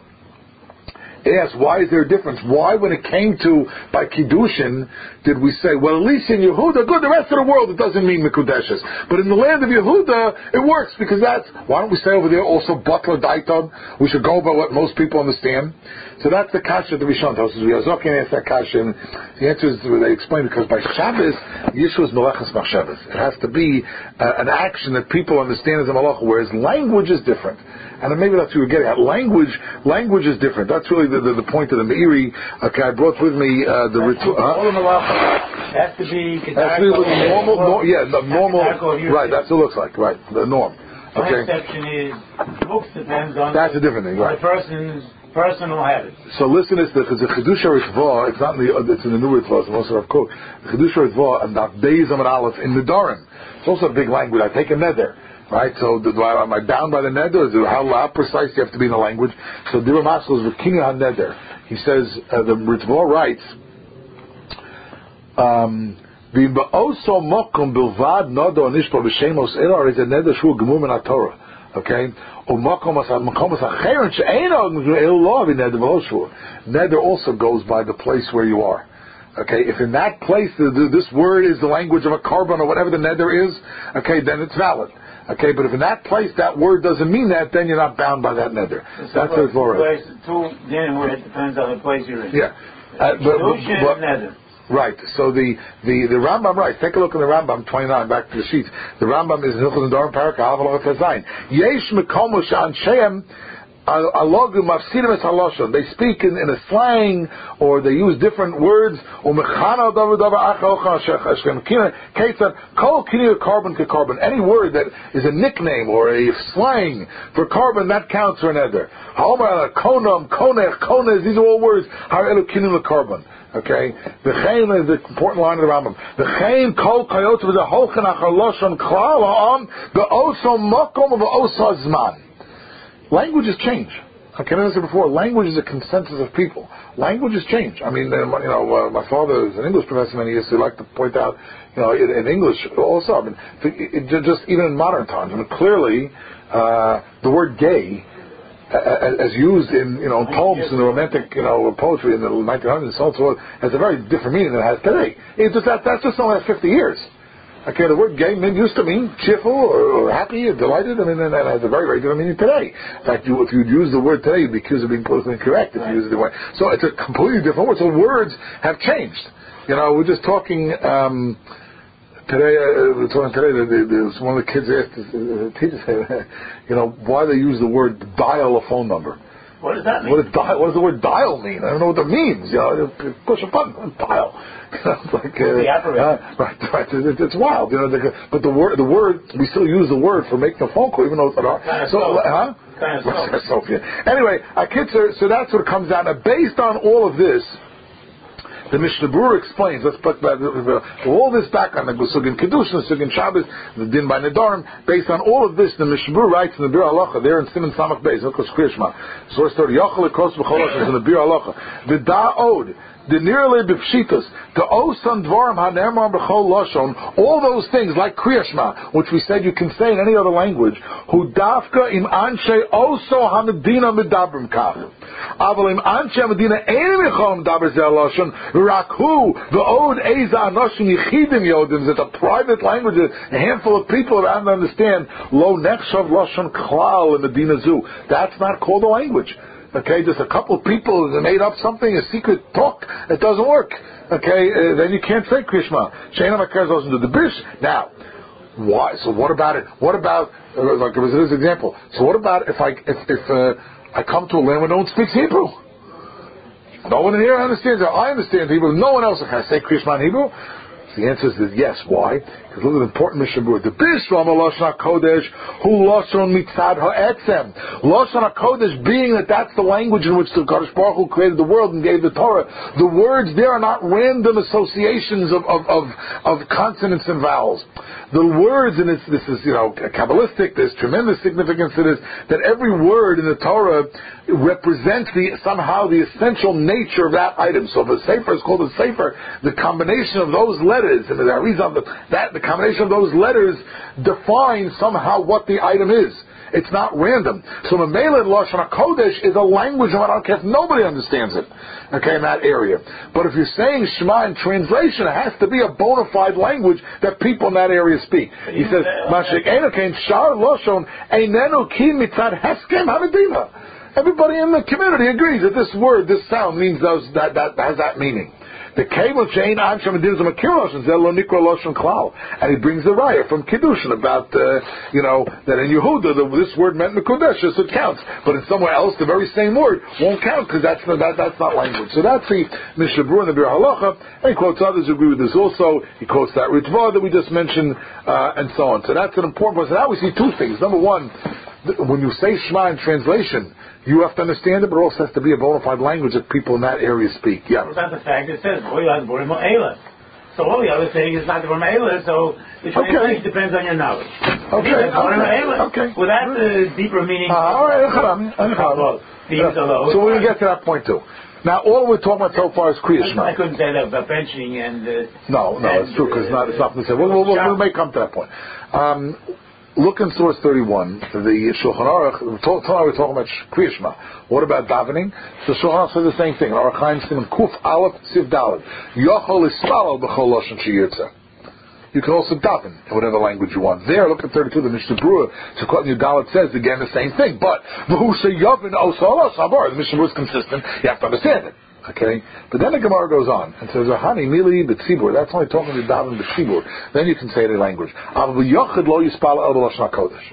Speaker 1: They asked, why is there a difference? Why, when it came to by Kiddushin, did we say, well, at least in Yehuda, good, the rest of the world, it doesn't mean Mekudeshes. But in the land of Yehuda, it works, because that's, why don't we say over there also Butler Daiton? We should go by what most people understand. So that's the kasha of the Rishon. We asked that kasha, and the answer is, they explain, because by Shabbos, Yeshua is Melechas Machshavos. It has to be uh, an action that people understand as a malacha, whereas language is different. And maybe that's what you were getting at. Language, language is different. That's really the, the, the point of the Meiri. Okay, I brought with me uh, the ritual.
Speaker 2: All the malacha has to be.
Speaker 1: Has to be with the normal, no, yeah, the normal. Right, that's what it looks like. Right, the norm. Okay.
Speaker 2: My exception is books depends on.
Speaker 1: That's a different thing, right?
Speaker 2: The person's personal habits.
Speaker 1: So listen, it's the the Chedusha Ritvah. It's not in the. It's in the new Ritvah. It's also Rav Kook. The Chedusha Ritvah and that Beis Amid Aleph in the Darim. It's also a big language. I take a neder. Right, so do I, am I bound by the neder? How, how precise do you have to be in the language? So Dibur Maskal is Rekini HaNeder. He says, uh, the Ritvah writes, um, B'oso mokum bilvad nodo nishpo b'shemos elar is a neder shu gemur min haTorah. Okay? O mokum as makom as acherin she'eno el lo v'neder v'lo shu. Neder also goes by the place where you are. Okay, if in that place the, the, this word is the language of a carbon or whatever the neder is, okay, then it's valid. Okay, but if in that place that word doesn't mean that, then you're not bound by that neder.
Speaker 2: It's
Speaker 1: That's the Torah.
Speaker 2: Then it depends on the place you're in.
Speaker 1: Yeah, uh, but, but, but, right. So the, the, the Rambam, right? Take a look at the Rambam twenty-nine. Back to the sheets. The Rambam is in Hilchos Nedarim Parak Aleph Halacha Zayin. Yesh mekomo she'ansheim They speak in, in a slang, or they use different words. Any word that is a nickname or a slang for carbon, that counts for an eder. Konam, konech, kones, these are all words. Okay? The chain is the important line of the Rambam. The chain kol kayot with the holchen achar loshon klal ha'am the oso mokom of the oso zman. Languages change. Okay, as I said before, language is a consensus of people. Languages change. I mean, you know, uh, my father is an English professor many years, so he liked to point out, you know, in, in English also, I mean, it, it, just even in modern times, I mean, clearly, uh, the word gay, uh, as used in, you know, poems in the romantic, you know, poetry in the nineteen hundreds and so on and so on, has a very different meaning than it has today. It just, that, that's just the last fifty years. Okay, the word gay used to mean cheerful or, or happy or delighted. I mean, and that has a very, very different meaning today. In fact, you, if you'd use the word today, you'd be accused of being politically incorrect if you use it the way. So it's a completely different word. So words have changed. You know, we're just talking um, today. Uh, we're talking today. The, the, the, one of the kids asked the uh, teacher said, you know, why they use the word dial a phone number.
Speaker 2: What does that mean?
Speaker 1: What does, dial, what does the word dial mean? I don't know what that means. You know, push a button, dial. It's like uh,
Speaker 2: the operator.
Speaker 1: Uh, right, right. It, it's wild. You know, the, but the word, the word, we still use the word for making a phone call, even though it's not.
Speaker 2: Kind of
Speaker 1: so,
Speaker 2: soap.
Speaker 1: huh?
Speaker 2: Kind of soap.
Speaker 1: soap, yeah. Anyway, our kids are, so that's what it comes down to. Based on all of this, the Mishnah Berurah explains, let's put back, all this back on the Sugin Kedushin, the Sugin Shabbos, the Din by Nedarim. Based on all of this, the Mishnah Berurah writes in the Bir Halacha, there in Siman Samach Beis, look at Kriyashma, source thirty, Yochel Ekos B'cholosh is in the Bir Halacha, the Da'od, the nearly b'pshitos, the osan dvarim hanermar b'chol lashon, all those things like kriyashma, which we said you can say in any other language, hu dafka im anshe oso hamedina medabrim kach, aval im anshe hamedina ein michol medaber zeh lashon, rakhu v'od eza anoshim yichidim yodim, that a private language, a handful of people that don't understand, lo nechshav lashon klal in Medina zu. That's not called a language. Okay, just a couple of people that made up something, a secret talk, it doesn't work. Okay, uh, then you can't say Krishma. Sheina Makar doesn't do the bish. Now, why? So what about it? What about, uh, like, it was this example. So what about if I, if, if uh, I come to a land where no one speaks Hebrew? No one here understands it. I understand Hebrew. No one else. Can I say Krishma in Hebrew? The answer is yes. Why? Because look at the important Mishnah Berurah. The Bishram Lashon HaKodesh Hu Lashon Mitzad HaEtzem. Lashon HaKodesh being that that's the language in which the Kadosh Baruch Hu created the world and gave the Torah. The words there are not random associations of, of, of, of consonants and vowels. The words, and it's, this is, you know, Kabbalistic, there's tremendous significance to this, that every word in the Torah represents the, somehow the essential nature of that item. So if a sefer is called a sefer, the combination of those letters, and the reason of the, that, the combination of those letters defines somehow what the item is. It's not random. So Mamela Lashon HaKodesh is a language of, I don't care if nobody understands it, okay, in that area. But if you're saying Shema in translation, it has to be a bona fide language that people in that area speak. He says, Mashik Enokein Shar Lashon Einenu Ki Mitzad Heskem HaMedina. Everybody in the community agrees that this word, this sound means those, that, that has that meaning. The Kevil chain Anshem Medina Makir Lashon Zelo Nikra Lashon Klal, and he brings the raya from Kiddushin about uh, you know that in Yehuda the, this word meant Mekudesh, so it counts. But in somewhere else, the very same word won't count because that's not, that, that's not language. So that's the Mishnah Berurah and the Bir Halacha. And he quotes others who agree with this also. He quotes that Ritva that we just mentioned, uh, and so on. So that's an important point. So now we see two things. Number one, th- when you say Shema in translation, you have to understand it, but it also has to be a bona fide language that people in that area speak. Yeah.
Speaker 2: What about the fact it says, so all the other saying is not the Borma so the translation okay. depends on your knowledge.
Speaker 1: Okay. Okay. okay.
Speaker 2: Without the deeper meaning.
Speaker 1: Uh, all right. Yeah. So we're going to get to that point too. Now, all we're talking about so far is Kriya Shema.
Speaker 2: I couldn't say that about benching and... Uh,
Speaker 1: no, no,
Speaker 2: and,
Speaker 1: it's true, because
Speaker 2: uh,
Speaker 1: it's not to say. We'll, we'll, we'll, we may come to that point. Um, Look in source thirty-one, the Shulchan Aruch, we're talking about Kriya Shema. What about davening? So Shulchan Aruch says the same thing. Aruch Chaim Simon Kuf Aleph Siv Daled. Yochol Isfalal B'chol Lashon Sheyirtzeh. You can also daven in whatever language you want. There, look at thirty-two, the Mishnah Berurah, Sukkot Yudalet says again the same thing. But V'hu Sheyavin Osala Sabar. The Mishnah Berurah is consistent. You have to understand it. Okay, but then the Gemara goes on and says, "Ahani mili b'tzibur." That's only talking to daven b'tzibur. Then you can say the language.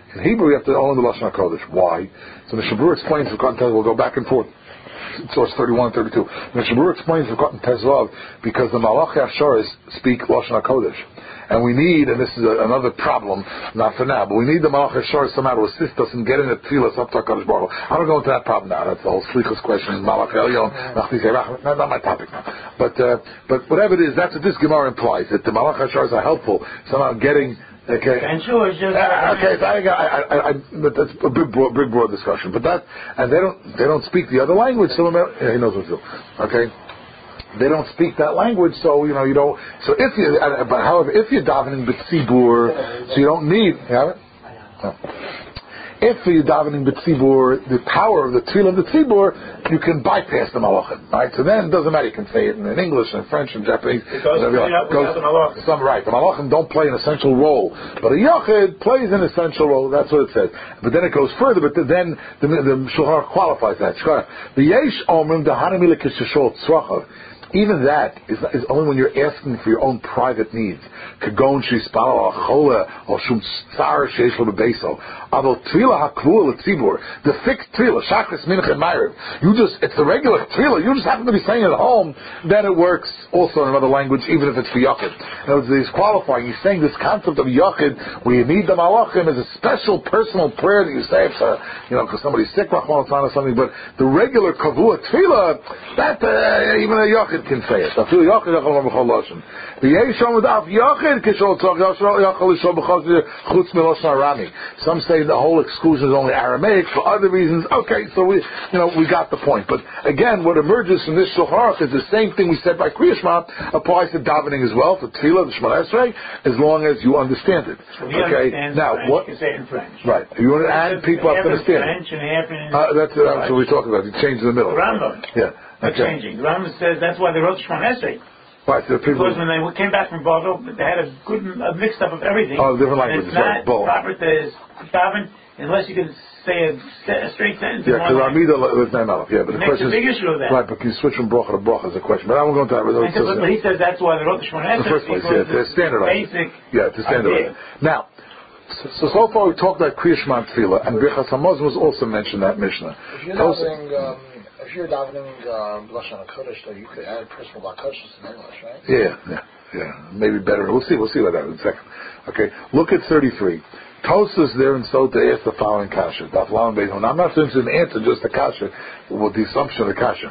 Speaker 1: In Hebrew, you have to only the Lashon HaKodesh. Why? So the Mishnah Berurah explains, we'll go back and forth. Source thirty-one and thirty-two. The Mishnah Berurah explains Tezvav because the Malachi Asharis speak Lashon HaKodesh. And we need, and this is a, another problem, not for now, but we need the Malachi Asharis somehow to assist us in getting the tefillas up to HaKadosh Baruch Hu. I don't go into that problem now. That's the whole Slichus question. Malachi Elyon, not, not my topic now. But uh, but whatever it is, that's what this Gemara implies, that the Malachi Asharis are helpful somehow getting. Okay.
Speaker 2: And sure, it's just
Speaker 1: uh, okay. So I, I, I, I, but that's a big, broad, big, broad discussion. But that, and they don't, they don't speak the other language. So yeah, he knows what to do. Okay. They don't speak that language, so you know you don't. So if you, uh, but however, if you're davening b'tzibur, so you don't need. You have it? No. If you're davening b'tzibur, the power of the tefillah of the tzibur, you can bypass the malachim, right? So then it doesn't matter. You can say it in, in English and French and Japanese.
Speaker 2: Because like, goes, the malachim.
Speaker 1: Some right. The malachim don't play an essential role, but a yachid plays an essential role. That's what it says. But then it goes further. But then the, the Shulchan Aruch qualifies that. The yesh omrim dahanim lekishashot tzrachav. Even that is, is only when you're asking for your own private needs. Kagon shispal or chola or shum tsar sheish lo bebeso. Avo tefillah hakvul letzibur. The fixed tefillah, shachris mincha and ma'ariv. You just, it's the regular tefillah. You just happen to be saying it at home. Then it works also in another language, even if it's for yachid. In other words, he's qualifying. He's saying this concept of yachid, where you need the malachim, is a special personal prayer that you say, for, you know, because somebody's sick, or something. But the regular kavua tefillah, that uh, even a yachid can say it. The Yeshom without Yachid Kishol Tzach Yachol Yishol B'Chaz Chutz Milosh Arami. Some say the whole exclusion is only Aramaic for other reasons. Okay, so we, you know, we got the point. But again, what emerges from this Shulchan Aruch is the same thing we said by Kriya Shema applies to davening as well, for Tefillah, the Shemona Esrei, as long as you understand it.
Speaker 2: So
Speaker 1: okay, now
Speaker 2: French,
Speaker 1: what?
Speaker 2: You can say it in French.
Speaker 1: Right. You want to add people have to understand.
Speaker 2: French and half in
Speaker 1: uh, that's that's what we're talking about. You change in the middle.
Speaker 2: Rambam.
Speaker 1: Yeah.
Speaker 2: They're
Speaker 1: okay.
Speaker 2: changing. The Rambam says that's why they wrote the Shemona Esrei.
Speaker 1: Right, so people,
Speaker 2: because when they came back from Bavel, they had a good a mixed up of everything.
Speaker 1: Oh, different languages.
Speaker 2: And it's not
Speaker 1: right,
Speaker 2: proper to daven unless you can say a, a straight sentence.
Speaker 1: Yeah, because Amida was name out. Yeah, but the question
Speaker 2: is a big issue of that.
Speaker 1: Right, but can you switch from bracha to bracha is a question. But I won't go into that.
Speaker 2: But, but, but he says that's why they wrote the Shemona Esrei.
Speaker 1: In the first place, yeah, it's standardized.
Speaker 2: Basic.
Speaker 1: Yeah, it's standardized. Now. So, so so far we talked about Kriya Shema Tefillah, and Birchas Hamazon was also mentioned in that Mishnah.
Speaker 4: If you're davening, um, if you're davening um, Lashon HaKodesh, though, you could add personal Bakashas in English, right?
Speaker 1: Yeah, yeah, yeah. Maybe better. We'll see. We'll see what that is in a second. Okay, look at thirty-three. Tosfos there in Sota asks the following kasha. I'm not saying it's an answer, just the kasha, with the assumption of the kasha.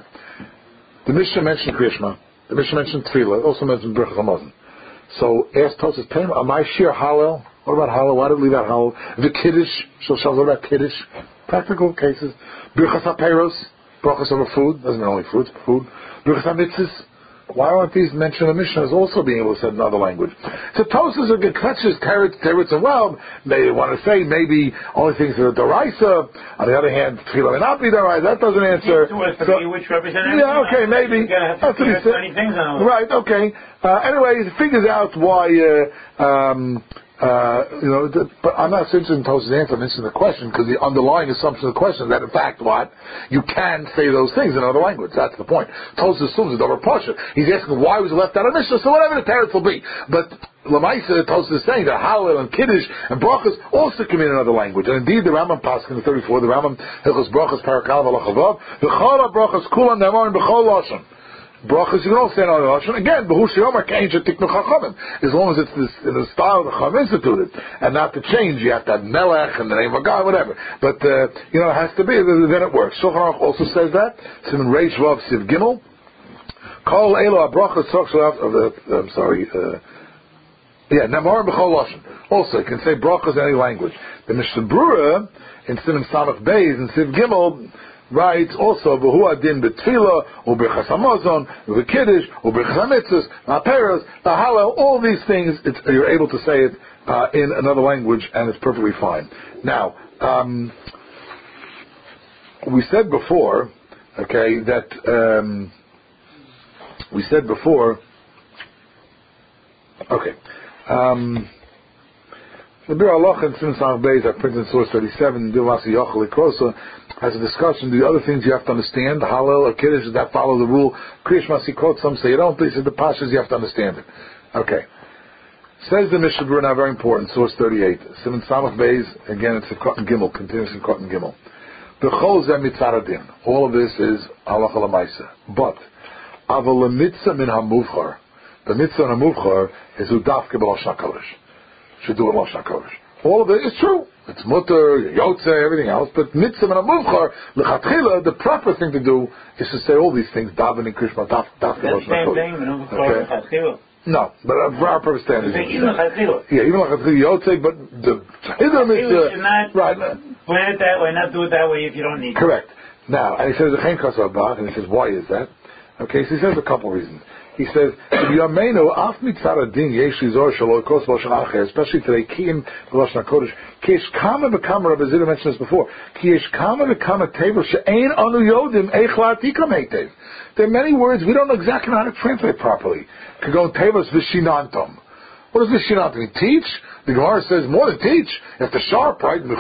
Speaker 1: The Mishnah mentioned Kriya Shema. The Mishnah mentioned Tefillah. It also mentioned Birchas Hamazon. So ask Tosfos, am I shir Hallel? What about Hallel? Why did we leave out Hallel? The Kiddush. So what about Kiddush? Practical cases. Birchas HaPeiros. Brachas over food. Doesn't mean only fruits, but food. Birchas HaMitzvos. Why aren't these mentioned in the Mishnah as also being able to say in another language? So Tosfos are Gekretches, Teretz, Teretz, and well, they want to say maybe only things that are Daraisa. On the other hand, Tefillah may not be Daraisa. That doesn't answer.
Speaker 2: So, which represents
Speaker 1: yeah, okay, maybe.
Speaker 2: That's what he said.
Speaker 1: Right, okay. Uh, anyway, he figures out why, uh, um, Uh, you know, the, but I'm not interested in Tosfos' answer. I'm interested in the question, because the underlying assumption of the question is that, in fact, what? You can say those things in another language. That's the point. Tosfos assumes it's over Pasha. He's asking why was it left out of Mishnah, so whatever the teretz will be. But Lamaisa, Tosfos is saying that Hallel and Kiddush and Brachas also come in another language. And indeed, the Rambam Pasuk in the thirty-four, the Rambam Hilchos Brachas Parakal V'Lachavav, V'chol HaBrachas Kulan Nemarim B'chol Lashon. Brachas, you can also say in other Lashon. Again, B'hushi Yomer Kein Shetiknu Chachamim. As long as it's this, in the style the Chacham instituted, and not to change, you have to have Melech and the name of God, whatever. But uh, you know, it has to be. Then it works. Shulchan Aruch also says that. Simon Reish Vav Siv Gimel. Kol Elo HaBrachas Tzach Shalav. I'm sorry. Uh, yeah, Namar B'chol Lashon. Also, you can say Brachas in any language. The Mishnah Berurah in Simon Samach Beis and Siv Gimel writes also v'hu adin b'tefillah u'birchas hamazon u'b'kiddush u'birchas hamitzvos ha'peros ha'halel. All these things, it's, you're able to say it uh, in another language, and it's perfectly fine. Now, um, we said before, okay, that um, we said before, okay. Um, the Bir Allah and Simon Samach Beis, I printed in source thirty-seven, Dilmasi Yochel Ikrosa, has a discussion. The other things you have to understand, the Hallel or Kiddush, does that follow the rule? Kriya Shema Sikot, some say you don't. They said the Pashas, you have to understand it. Okay. Says the Mishnah Berurah, now very important, source thirty-eight. Simon Samach Beis, again it's a Cotton Gimel, continuous in Cotton Gimel. B'chol zeh mitzad adin. All of this is halacha l'maisa. But, aval l'mitzah min ha-muvchar. The mitzvah in ha-muvchar is udafke b'lashon HaKodesh. Should do it Lashon HaKodesh. All of it is true. It's mutter, yotze, everything else. But mitzvah and ha-muvchar, l'chatchila, the proper thing to do is to say all these things, davening, krishma, dafke b'lashon HaKodesh. Okay? No, but uh, for our purpose standards.
Speaker 2: Even l'chatchila.
Speaker 1: Yeah, even l'chatchila yotze, but the hither mitzvah, right?
Speaker 2: Plan it that way, not do it that way if you don't need to.
Speaker 1: Correct. Now, and he says, and he says, why is that? Okay, so he says a couple reasons. He says, especially today, Kiyim Lashon HaKodesh, Kish Kama B'Kama, Rabbi Zidah mentioned this before, Kish Kama B'Kama Tevel She'ein Anu Yodim Eich La'atikam Heitev. There are many words we don't know exactly how to translate properly. Kagon Tevos V'Shinantom. What does Vishinantom mean? Teach? The Gemara says more than teach. You have to sharp, right? In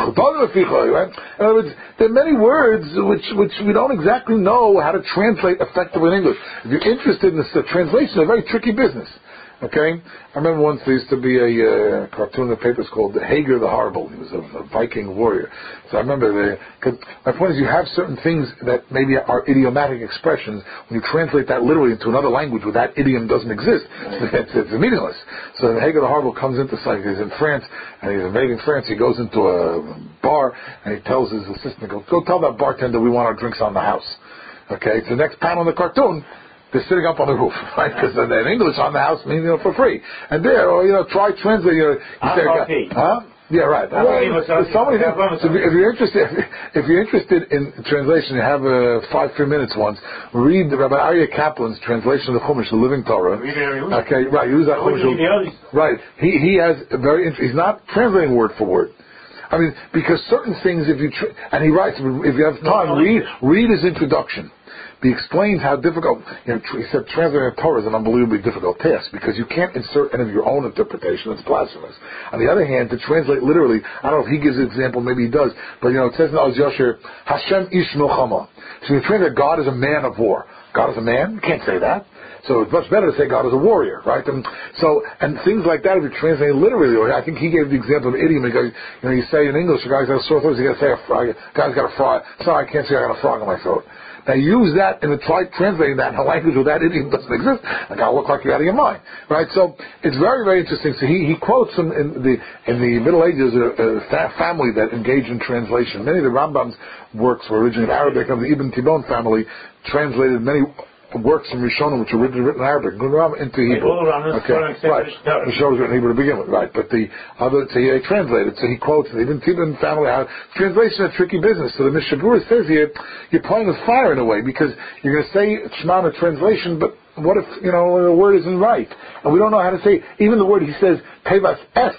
Speaker 1: other words, there are many words which which we don't exactly know how to translate effectively in English. If you're interested in this uh, translation, it's a very tricky business. Okay? I remember once there used to be a uh, cartoon in the papers called Hager the Horrible. He was a, a Viking warrior. So I remember, the, cause my point is you have certain things that maybe are idiomatic expressions. When you translate that literally into another language where that idiom doesn't exist, it's, it's meaningless. So Hager the Horrible comes into sight. He's in France, and he's invading France. He goes into a bar, and he tells his assistant, go, go tell that bartender we want our drinks on the house. Okay? So the next panel in the cartoon, they're sitting up on the roof, right? Because in English, on the house means, you know, for free. And there, or, you know, try translating, you know, you say, huh? Yeah, right. Well, somebody, so if you're interested, if you're interested in translation, you have uh, five, three minutes once, read Rabbi Aryeh Kaplan's translation of the Chumash, the Living Torah. Okay, right, use that Chumash. Right. He, he has a very, he's not translating word for word. I mean, because certain things, if you, tra- and he writes, if you have time, read, read his introduction. He explains how difficult, you know, he said translating the Torah is an unbelievably difficult task because you can't insert any of your own interpretation. It's blasphemous. On the other hand, to translate literally, I don't know if he gives an example, maybe he does, but you know, it says in Oz Yosher, Hashem ish milchama. So you translate God is a man of war. God is a man? You can't say that. So it's much better to say God is a warrior, right? And so, and things like that, if you translate literally, or I think he gave the example of an idiom. You know, you say in English, a guy's got a sore throat, you got to say a frog. Guy's got a frog. Sorry, I can't say I got a frog in my throat. Now use that and try translating that in a language where that idiom doesn't exist. I gotta look like you're out of your mind, right? So it's very, very interesting. So he, he quotes in, in the in the Middle Ages a, a fa- family that engaged in translation. Many of the Rambam's works were originally in Arabic. Of the Ibn Tibon family, translated many works in Rishonim which are written, written in Arabic, into Hebrew. Okay, right. The show was written in Hebrew to begin with, right? But the other, so he translated. So he quotes the Ibn Tibon family. How translation is a tricky business. So the Mishnah Berurah says here, you're playing with fire in a way because you're going to say Shema in a translation, but what if you know the word isn't right, and we don't know how to say even the word he says Tevas S.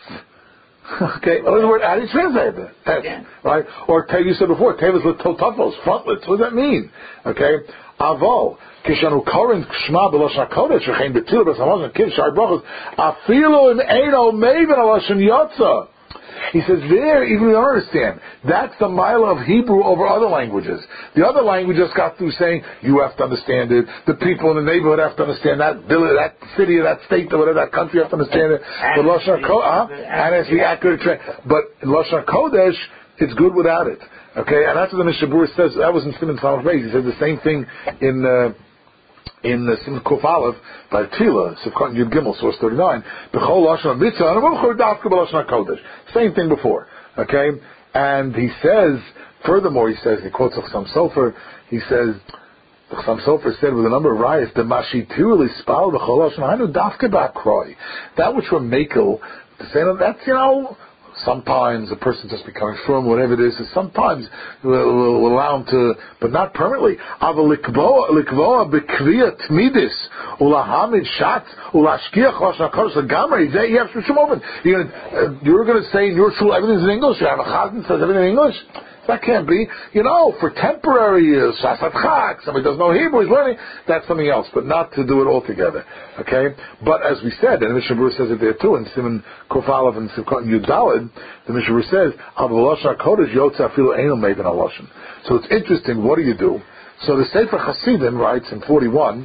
Speaker 1: Okay, well, the word, how do you translate that? S, yeah. Right? Or you said before, Tevas with totafos, frontlets. What does that mean? Okay, Avol. Kishanu Korin Shema B'Lashon HaKodesh V'chein B'Tila B'Samazon Kiv Shar Brachos Afilu Im Eino Meiven Alashon Yotza. He says there, even we don't understand. That's the mile of Hebrew over other languages. The other language just got through saying you have to understand it. The people in the neighborhood have to understand that village, that city, that state, or whatever, that country have to understand it. But Lashon HaKodesh, and it's the accurate. But in Lashon HaKodesh, it's good without it. Okay, and that's what the Mishnah Berurah says. That was in Simon Samach Beis. He said the same thing in. Uh, in the Simon Kuf Aleph by Tila, Sivkot Yud Gimel, source thirty-nine, B'chol Lashon HaMitzvah, and B'chol Dafka B'Lashon HaKodesh. Same thing before, okay? And he says, furthermore, he says, he quotes Chassam Sofer, he says, Chassam Sofer said with a number of riots, the Mashitur Lispal B'chol Lashon Hainu Dafka B'Akroi. That which were makel, to say that, that's, you know, sometimes a person just becoming from whatever it is, is sometimes will, will, will allow him to, but not permanently. Aval likvoa b'kriya tmidis ulahamid shat ulashkiach lashon hakodesh legamrei. You have to switch them open. You're gonna, you're going to say in your shul everything's in English. You have a chazan says everything in English. That can't be. You know, for temporary shasat chak, somebody doesn't know Hebrew, he's learning, that's something else, but not to do it all together. Okay? But as we said, and the Mishnah Berurah says it there too, in Simon Kuf Aleph and Sivkot Yud Daled, the Mishnah Berurah says, Av Lashon HaKodesh Yotza Afilu Eino Meiven Alashon. So it's interesting, what do you do? So the Sefer Hasidim writes in forty-one,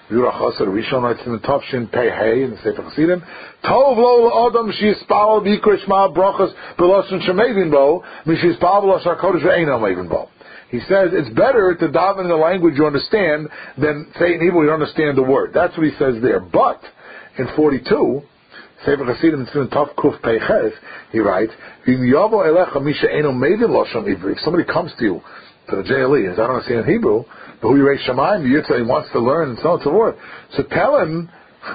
Speaker 1: Yurachas Rishon writes in the Tavshin Pei Hey in the Sefer Chassidim. Tov lo la'adam sheyispal b'yikra shema brachas b'lashon shemevin bo mishiyispal b'lashon hakodesh ve'eino mevin bo. He says it's better to daven in the language you understand than say in Hebrew you don't understand the word. That's what he says there. But in forty-two, Sefer Chassidim in Tov Kuf Pei Ches, he writes, if somebody comes to you, to the J L E, as I don't understand Hebrew, but who you raise Shamayim, he wants to learn and so on and so forth. So tell him,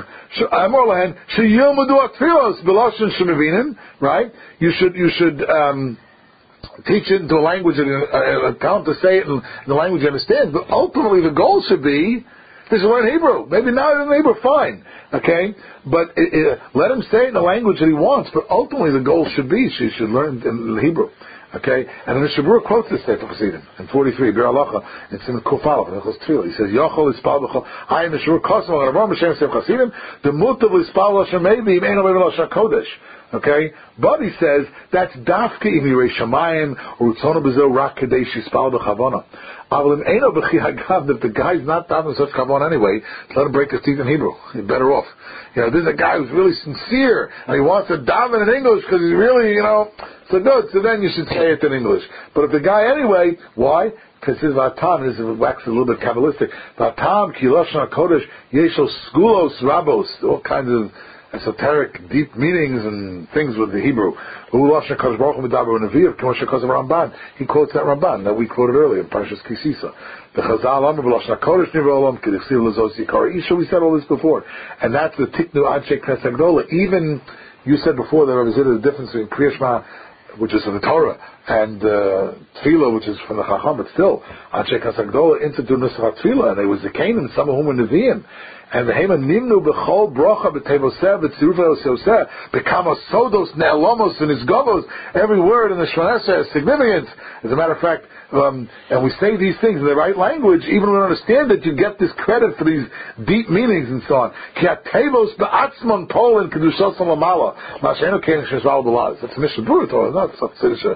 Speaker 1: right? You should, you should, um, teach it into a language, and uh, tell him to say it in, in the language he understands. But ultimately the goal should be, they should learn Hebrew. Maybe not in Hebrew, fine. Okay? But it, it, let him say it in the language that he wants, but ultimately the goal should be, she should learn in Hebrew. Okay? And the Shabur quotes this Sefer Chassidim in forty-three, Bir Halacha, it's in Kufal, in Echos Tefillah. He says, Yochol Ispal B'chol, I am the Shabur Kosmo, and Avraham B'Shem Sefer Chassidim, the Mutav Ispal L'Shem Mevi, Im Eino Mevi L'Shem Kodesh. Okay? But he says, that's Dafke Im Yirei Shamayim, or Utzona B'Zeh Rak Kadesh Ispal B'Chavona. If the guy's not davening such kavon anyway, let him break his teeth in Hebrew. He's better off. You know, this is a guy who's really sincere, and he wants to daven in English because he's really, you know, so good. So then you should say it in English. But if the guy anyway, why? Because his vatam is waxed a little bit kabbalistic. Vatam ki lashon hakodesh yeshos skulos rabos, all kinds of esoteric, deep meanings and things with the Hebrew. He quotes that Ramban that we quoted earlier in Parshas Kisisa. The Chazal Amar b'lashon hakodesh nivra olam k'dichsiv l'zos yikar isha. We said all this before, and that's the tiknu anshe knesset gdola. Even you said before that there was a difference between Kriya Shema, which is from the Torah, and uh, Tefillah, which is from the Chacham, but still, anshe knesset gdola instituted nusach Tefillah, and there was the Canaan, some of whom were Nevi'im. And the Hema Nimnu B'chol Brocha B'Tevoseh B'Tzirufah Oseh B'Kama Sodos Ne'elomos and Isgomos. Every word in the Shemona Esrei has significance. As a matter of fact, um, and we say these things in the right language, even when we understand it, you get this credit for these deep meanings and so on. Ki Atevos B'Atzmon Polin Kedushos Lamala Mashenu Kein Shesval B'Laz. That's the Mishnah Berurah Torah, not not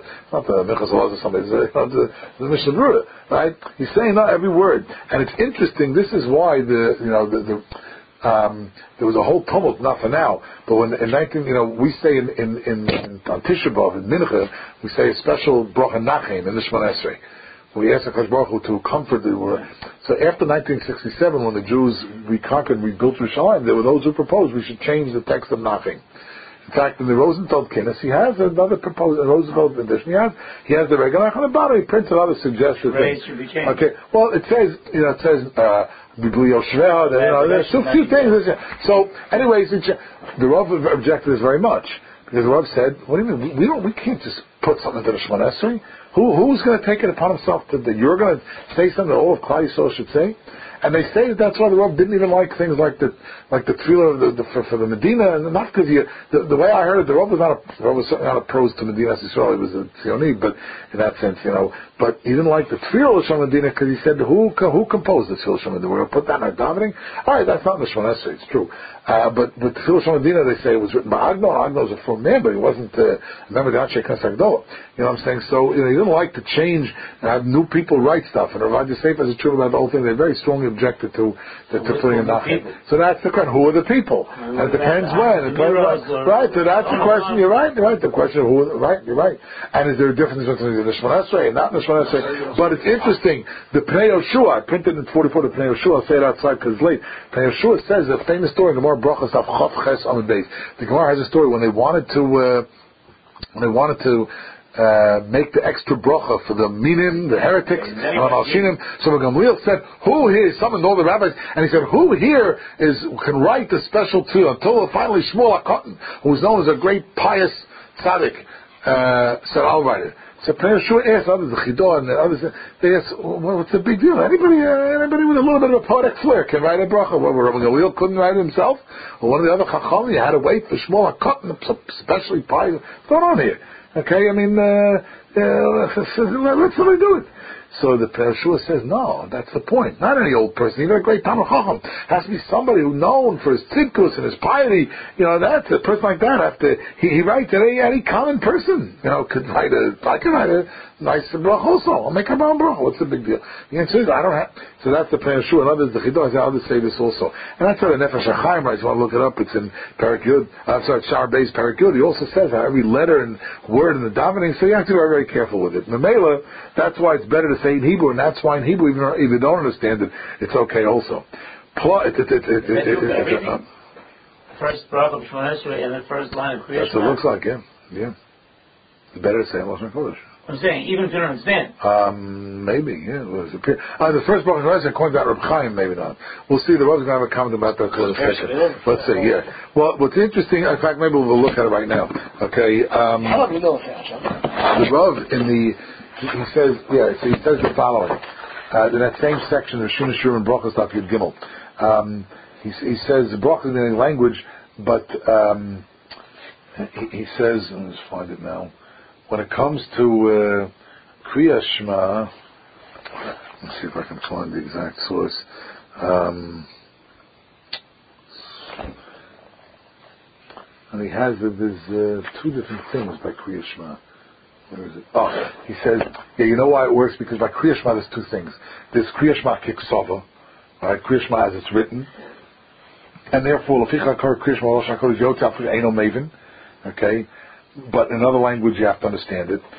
Speaker 1: the Minchas Elazar or somebody. It's the, the Mishnah Berurah, right? He's saying not every word, and it's interesting. This is why the you know the, the Um, there was a whole tumult, not for now, but when in nineteen, you know, we say in in, in, in on Tisha B'Av in Mincha, we say a special bracha nachem in the Shemona Esrei. We ask HaKadosh Baruch Hu to comfort the world. So after nineteen sixty-seven, when the Jews reconquered and rebuilt Yerushalayim, there were those who proposed we should change the text of nachem. In fact, in the Rosenfeld Kinnis, he has another proposal. Rosenfeld edition, he has he has the regular on the bottom. He printed other suggested things. Okay, well, it says you know it says uh, Bibli Yoshveh. You know, there's a few things. So, anyways, it, the Rav objected this very much because the Rav said, "What do you mean? We don't. We can't just put something into the Shemona Esrei. Who who's going to take it upon himself to, that you're going to say something that all of Klal Yisrael should say?" And they say that that's why the Rav didn't even like things like the like the tefillah the, the, for, for the Medina, and not because you the, the way I heard it, the Rav was not a the Rav was certainly not opposed to Medina Yisrael. He was a Zioni, but in that sense, you know, but he didn't like the tefillah of Medina because he said who who composed the tefillah of Medina? We're going to put that in our davening. All right, that's not in the Shemona Esrei. It's true, uh, but the tefillah of Medina they say was written by Agno. Agno was a full man, but he wasn't uh, a member of the Anshe Knesset Gdola. You know what I'm saying? So you know, he didn't like to change and have new people write stuff. And Rav Yosef is true about the whole thing. They very strongly objected to the tefillah and nachem. So that's the question: who are the people? And it depends when. It depends when. Right. So that's the question. You're right. You're right. The question of who. Right. You're right. And is there a difference between the Shemona Esrei and not the Shemona Esrei? But it's interesting. The Pnei Yoshua, I printed in forty-four. The Pnei Yoshua. I'll say it outside because it's late. Pnei Yoshua says a famous story in the Gemara Brachos of Chav Ches Amud Beis. The Gemara has a story when they wanted to uh, when they wanted to. Uh, make the extra bracha for the minim, the heretics, and the malshinim. So Gamliel said, "Who here?" He summoned all the rabbis, and he said, "Who here is can write a special tefillah?" Until finally Shmuel HaKatan, who was known as a great pious tzaddik, uh, said, "I'll write it." So Pnei Yoshua asked others, the Chidah and the others, they asked, well, "What's the big deal? Anybody, uh, anybody with a little bit of a poetic flair can write a bracha." Well, Rabbi Gamliel couldn't write it himself. Well, one of the other Chacham, you had to wait for Shmuel HaKatan, especially pious. What's going on here? Okay, I mean, uh, uh, let somebody do it. So the Perashua says, no, that's the point. Not any old person, even a great Talmid Chacham. Has to be somebody who's known for his tzidkus and his piety. You know, that's a person like that. Have to, he, he writes that any, any common person, you know, could write a, I can write a nice bracha also. I'll make a brown bracha. What's the big deal? The answer is, I don't have, so that's the Perashua. And others, the Chidah, others say this also. And that's how the Nefesh HaChaim writes. You want to look it up, it's in Parak Yud, I'm sorry, Shar Beis Parak Yud. He also says how every letter and word in the davening, so you have to be very, very careful with it. Memela, that's why it's better to say in Hebrew, and that's why in Hebrew, even if you don't understand it, it's okay also. Plus, it, it, it, it, it, it, uh,
Speaker 2: first bracha of Shemona Esrei and the first line of Kriya
Speaker 1: that's what it looks like, yeah. Yeah. It's better to say in Lashon Kodesh.
Speaker 2: I'm saying, even if you don't understand.
Speaker 1: Um, maybe, yeah. It was a period. Uh, the first bracha of Shemona Esrei, according to Reb Chaim, maybe not. We'll see. The Rebbe's going to have a comment about that in a second. Let's see, yeah. Well, what's interesting, in fact, maybe we'll look at it right now. Okay. Um,
Speaker 4: How about we know that?
Speaker 1: the Rav in the, he says, yeah, so he says the following. Uh, in that same section of Shina Shur and Brachas Daf Yud Gimel, um, he, he says Brachas in any language, but um, he, he says, let me just find it now. When it comes to uh, Kriya Shema, let's see if I can find the exact source. Um, and he has uh, there's uh, two different things by Kriya Shema. Where is it? Oh, he says, yeah, you know why it works? Because by Kriya Shema there's two things. There's Kriya Shema Kiksova, right? Kriya Shema as it's written, and therefore Leficha Kar Kriya Shema Lashon HaKodesh Yotzaf Eino Maven, okay? But in another language you have to understand it.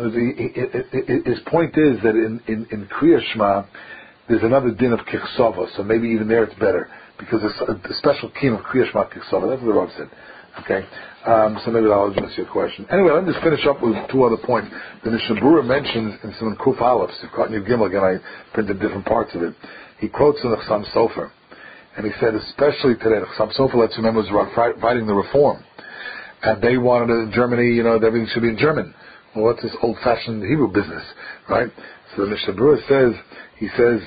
Speaker 1: His point is that in in, in Kriya Shema there's another din of Kiksova, so maybe even there it's better because it's a, a special key of Kriya Shema Kiksova. That's what the Rav said. Okay, um, so maybe I'll address your question. Anyway, let me just finish up with two other points. The Mishnah Berurah mentions in some Kuf Aleph, Sivkot Gimel, again I printed different parts of it. He quotes in the Chassam Sofer, and he said especially today, the Chassam Sofer, let's remember, was fighting the Reform, and they wanted it in Germany, you know, that everything should be in German. Well, what's this old-fashioned Hebrew business, right? So the Mishnah Berurah says, he says,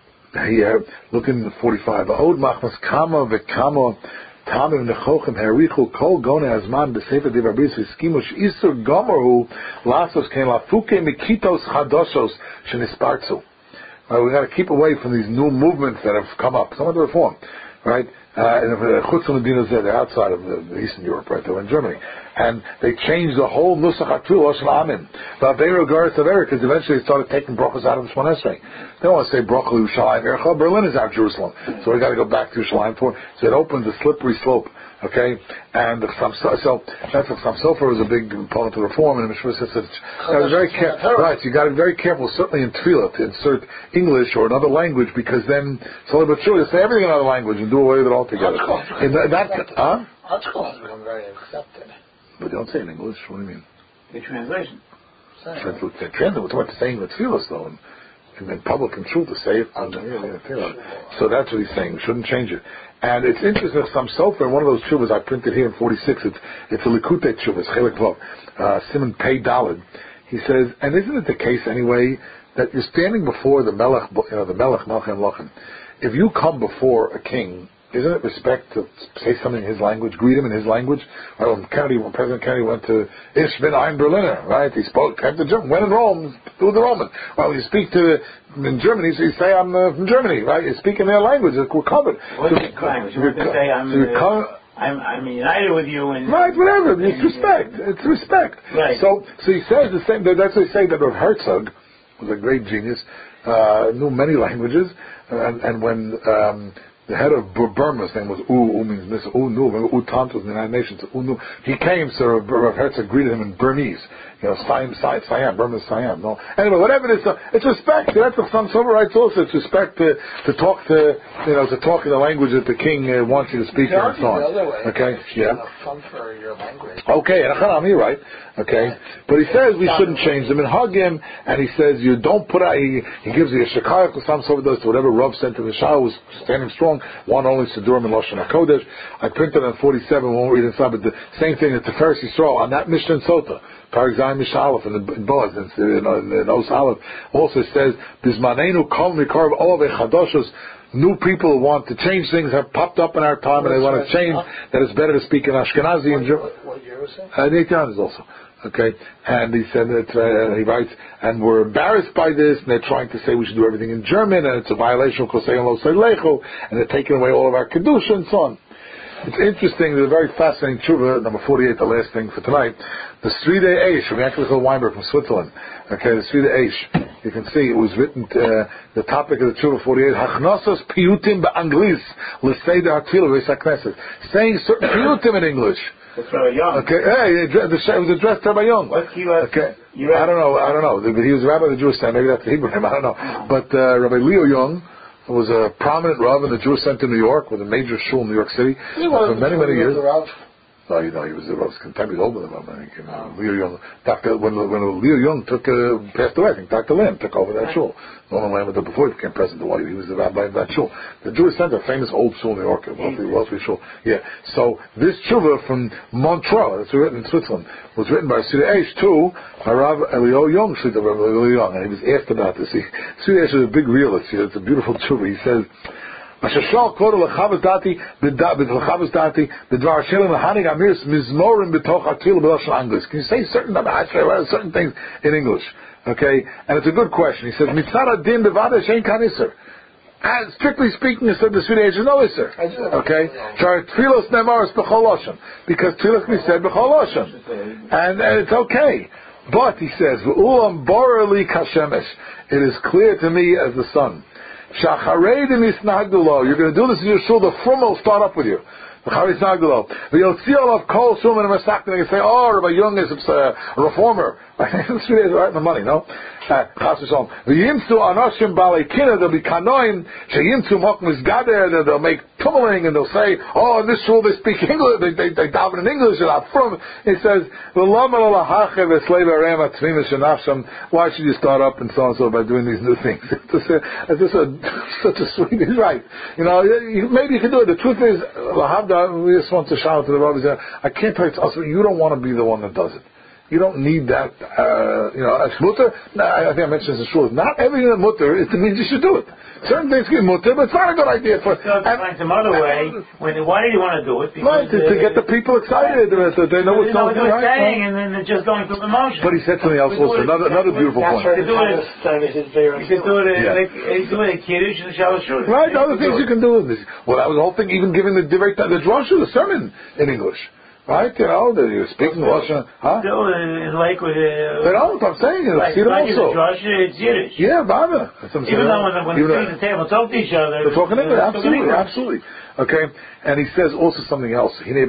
Speaker 1: here, look in forty-five, Od machmas kama v'kama Tamim nechochem herichu kol gona azman b'sefer divrei bris v'skimush isur gomerhu lasos ken lafuke mikitos chadoshos shenispartzu. We got to keep away from these new movements that have come up. Some of the Reform, right? Uh, and chutz medina zeh, they're outside of the, the Eastern Europe, right? They were in Germany, and they changed the whole nusach hatul oshel amin. Va'veru garis avera, because eventually they started taking brachos out of the Shemona Esrei. They don't want to say bracha Yerushalayim Ercha. Berlin is out of Jerusalem, so we got to go back to Yerushalayim for. So it opens a slippery slope. Okay, and the Chassam so, so that's the Chassam Sofer was a big component of reform, and the Mishra says that you got to be very careful. Right, you got to be very careful, certainly in Tefillah, to insert English or another language, because then slowly but surely say everything in another language and do away with it altogether. In that, that huh?
Speaker 4: Article has become very accepted.
Speaker 1: But they don't say it in English. What do you mean?
Speaker 2: The translation.
Speaker 1: Translate. We're talking about saying the Tefillah though, and, and in public and true to say it on the Tefillah. So that's what he's saying. We shouldn't change it. And it's interesting, some sofer, one of those chuvas I printed here in forty-six, it's, it's a Likutei chuva, it's Chelik Vav, uh, Simon Pei Daled. He says, and isn't it the case anyway, that you're standing before the Melech, you know, the Melech Malchem Lochem. If you come before a king, isn't it respect to say something in his language, greet him in his language? Right, when Kennedy, when President Kennedy went to Ich bin ein Berliner, right? He spoke, came to German, went in Rome, through the Roman. Well, you speak to in Germany, so you say I'm uh, from Germany, right? You speak in their language, we're covered.
Speaker 2: What's so, your language? You want to say I'm,
Speaker 1: so
Speaker 2: uh,
Speaker 1: com-
Speaker 2: I'm, I'm united with you, and
Speaker 1: right, whatever. It's respect. It's respect.
Speaker 2: Right.
Speaker 1: So, so he says the same. That's what he say that Rav Herzog was a great genius, uh, knew many languages, and, and when um, the head of Burma, his name was U, U means this, U Nu, U Tant was in the United Nations, U Nu. He came, so Rav Herzog greeted him in Burmese. You know, Siam, Siam, Siam, Burma, Siam. No, anyway, whatever it is, uh, it's respect. That's what some civil rights also. It's respect to to talk to, you know, to talk in the language that the king uh, wants you to speak in and so on. Okay, yeah.
Speaker 4: Fun for your language.
Speaker 1: Okay, you're right. Okay, but he says we shouldn't change them and hug him, and he says you don't put out. He, he gives you a shekayach to some sort of those to whatever Rav sent to the Shah was standing strong. One only Sidurim and Lashon HaKodesh. I printed on forty-seven. Won't read inside, but the same thing that the Tiferes Yisrael on that Mishnah and Sota. Paragzayim Mishalef and in Boaz and in Os Aleph also says Bismanenu Kol Mikarv Ove Chadoshos. New people who want to change things have popped up in our time, and they want to change. That it's better to speak in Ashkenazi and German.
Speaker 4: What year was it?
Speaker 1: Uh, the eighteen hundreds also. Okay, and he said that uh, he writes, and we're embarrassed by this, and they're trying to say we should do everything in German, and it's a violation of Kosei Lo Sei Lecho, and they're taking away all of our kedusha and so on. It's interesting. There's a very fascinating tshuva, number forty-eight, the last thing for tonight. The Srida Eish from Yankel Weinberg from Switzerland. Okay, the Srida Eish. You can see it was written. Uh, the topic of the tshuva forty-eight: Hachnosos piyutim beAnglis l'seder hatfilah v'sakneses. Saying certain piyutim in English.
Speaker 2: That's Rabbi Young.
Speaker 1: Okay, hey, it was addressed to Rabbi Young.
Speaker 2: What's he was?
Speaker 1: Okay, I don't know. I don't know. He was a rabbi of the Jewish Center. Maybe that's the Hebrew name. I don't know. But uh, Rabbi Leo Young was a prominent rav in the Jewish Center in New York, with a major shul in New York City for many, many years. No, you know, he was the Rav's contemporary, older than him, I think. You know, Leo Young, Doctor when when Leo Young took uh, passed away, I think Doctor Lamb took over that shul. Norman Lamb, before he became president of Hawaii, he was the rabbi of that shul. The Jewish Center, famous old shul in New York, wealthy, wealthy shul. Yeah. So this tshuva from Montreux, it's written in Switzerland, was written by Sri Eish too, by Rav Elio Young, Sri Rav Elio Young, and he was asked about this. He, Sri Eish is a big realist here. It's a beautiful tshuva. He says, Can you say certain certain things in English? Okay, and it's a good question. He says, and strictly speaking, he said the Sri is no isser. Okay, because tefillos can be said b'chol lashon, and and it's okay. But he says, it is clear to me as the sun. You're going to do this in your shul, the frum will start up with you. They can say, oh, Rabbi Young is a reformer. That's really right in the money, no? There'll be kanoim, they'll make tumbling, and they'll say, oh, in this shul they speak English, they, they, they daven in English, and I'm from. He says, why should you start up and so and so by doing these new things? It's just, a, it's just a, such a sweet, he's right. You know, you, maybe you can do it. The truth is, we just want to shout out to the rabbis, I can't tell you, you don't want to be the one that does it. You don't need that, uh, you know, as mutter. I think I mentioned this in shul. Not everything that mutter, it means you should do it. Certain things get mutter, but it's not a good idea for.
Speaker 2: So to find some other way. When why did you want to do it?
Speaker 1: Because right, to, to get the people excited, right. that they know what's going on.
Speaker 2: They're saying, and then they're just going through the motion.
Speaker 1: But he said something else also. Another another beautiful point.
Speaker 2: You can do it. You can do it like do it kiddush and shalosh shul.
Speaker 1: Right, other things you can do. Well, that was the whole thing. Even giving the direct the drasha, the sermon in English. Right, you know, you're speaking Russian, huh?
Speaker 2: Still, it's like with uh,
Speaker 1: they don't. I'm saying it's
Speaker 2: like,
Speaker 1: it
Speaker 2: like
Speaker 1: also.
Speaker 2: It's Yiddish.
Speaker 1: Yeah, Baba.
Speaker 2: Even though when, when they sit at the table, talk to each other.
Speaker 1: They're talking English. Absolutely, absolutely. Okay, and he says also something else. The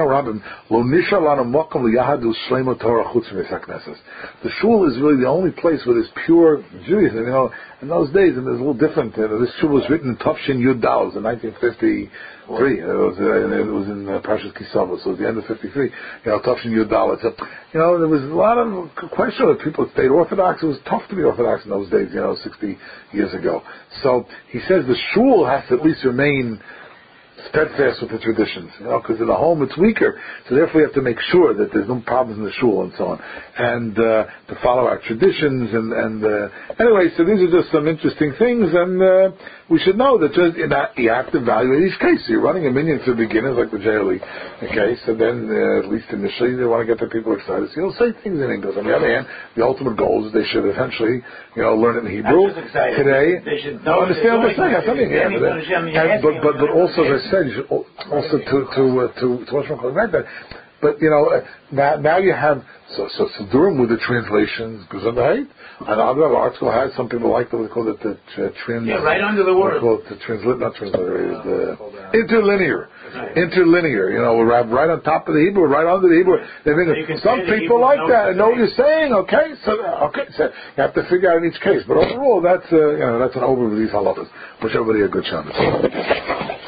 Speaker 1: shul is really the only place where there's pure Judaism. You know, in those days, and it's a little different. Uh, this shul was written in Tafshin Yud Dal in nineteen fifty-three. It was, uh, it was in uh, Parshas Kisava, so it was the end of fifty-three. You know, Tafshin Yud Dal. It's a, you know, there was a lot of question of people that stayed Orthodox. It was tough to be Orthodox in those days. You know, sixty years ago. So he says the shul has to at least remain steadfast with the traditions, you know, because in the home it's weaker, so therefore we have to make sure that there's no problems in the shul and so on, and uh, to follow our traditions, and, and uh, anyway, so these are just some interesting things, and uh, we should know that just in that you have to evaluate each case. So you're running a minyan for beginners like the J L E, okay, so then uh, at least initially they want to get the people excited, so you'll say things in English. On the other hand, the ultimate goal is they should eventually, you know, learn it in Hebrew. Today,
Speaker 2: they should know
Speaker 1: understand what they're saying, something, yeah, but, and, but, but, but also, as I said, you should also to to uh, to to what's wrong with that. But you know, uh, now now you have so so so Durham with the translations goes on the height, and other article has some people like what they call it the uh, trans.
Speaker 2: Yeah, right under the word.
Speaker 1: Call it the translate, not transliterated, the uh, interlinear, right. interlinear. You know, we're right, right on top of the Hebrew, right under the Hebrew. They mean, so some people like that and know what you're saying. Okay, so okay, so you have to figure out in each case. But overall, that's uh, you know that's an overview of these halachas. Wish everybody a good Shabbos.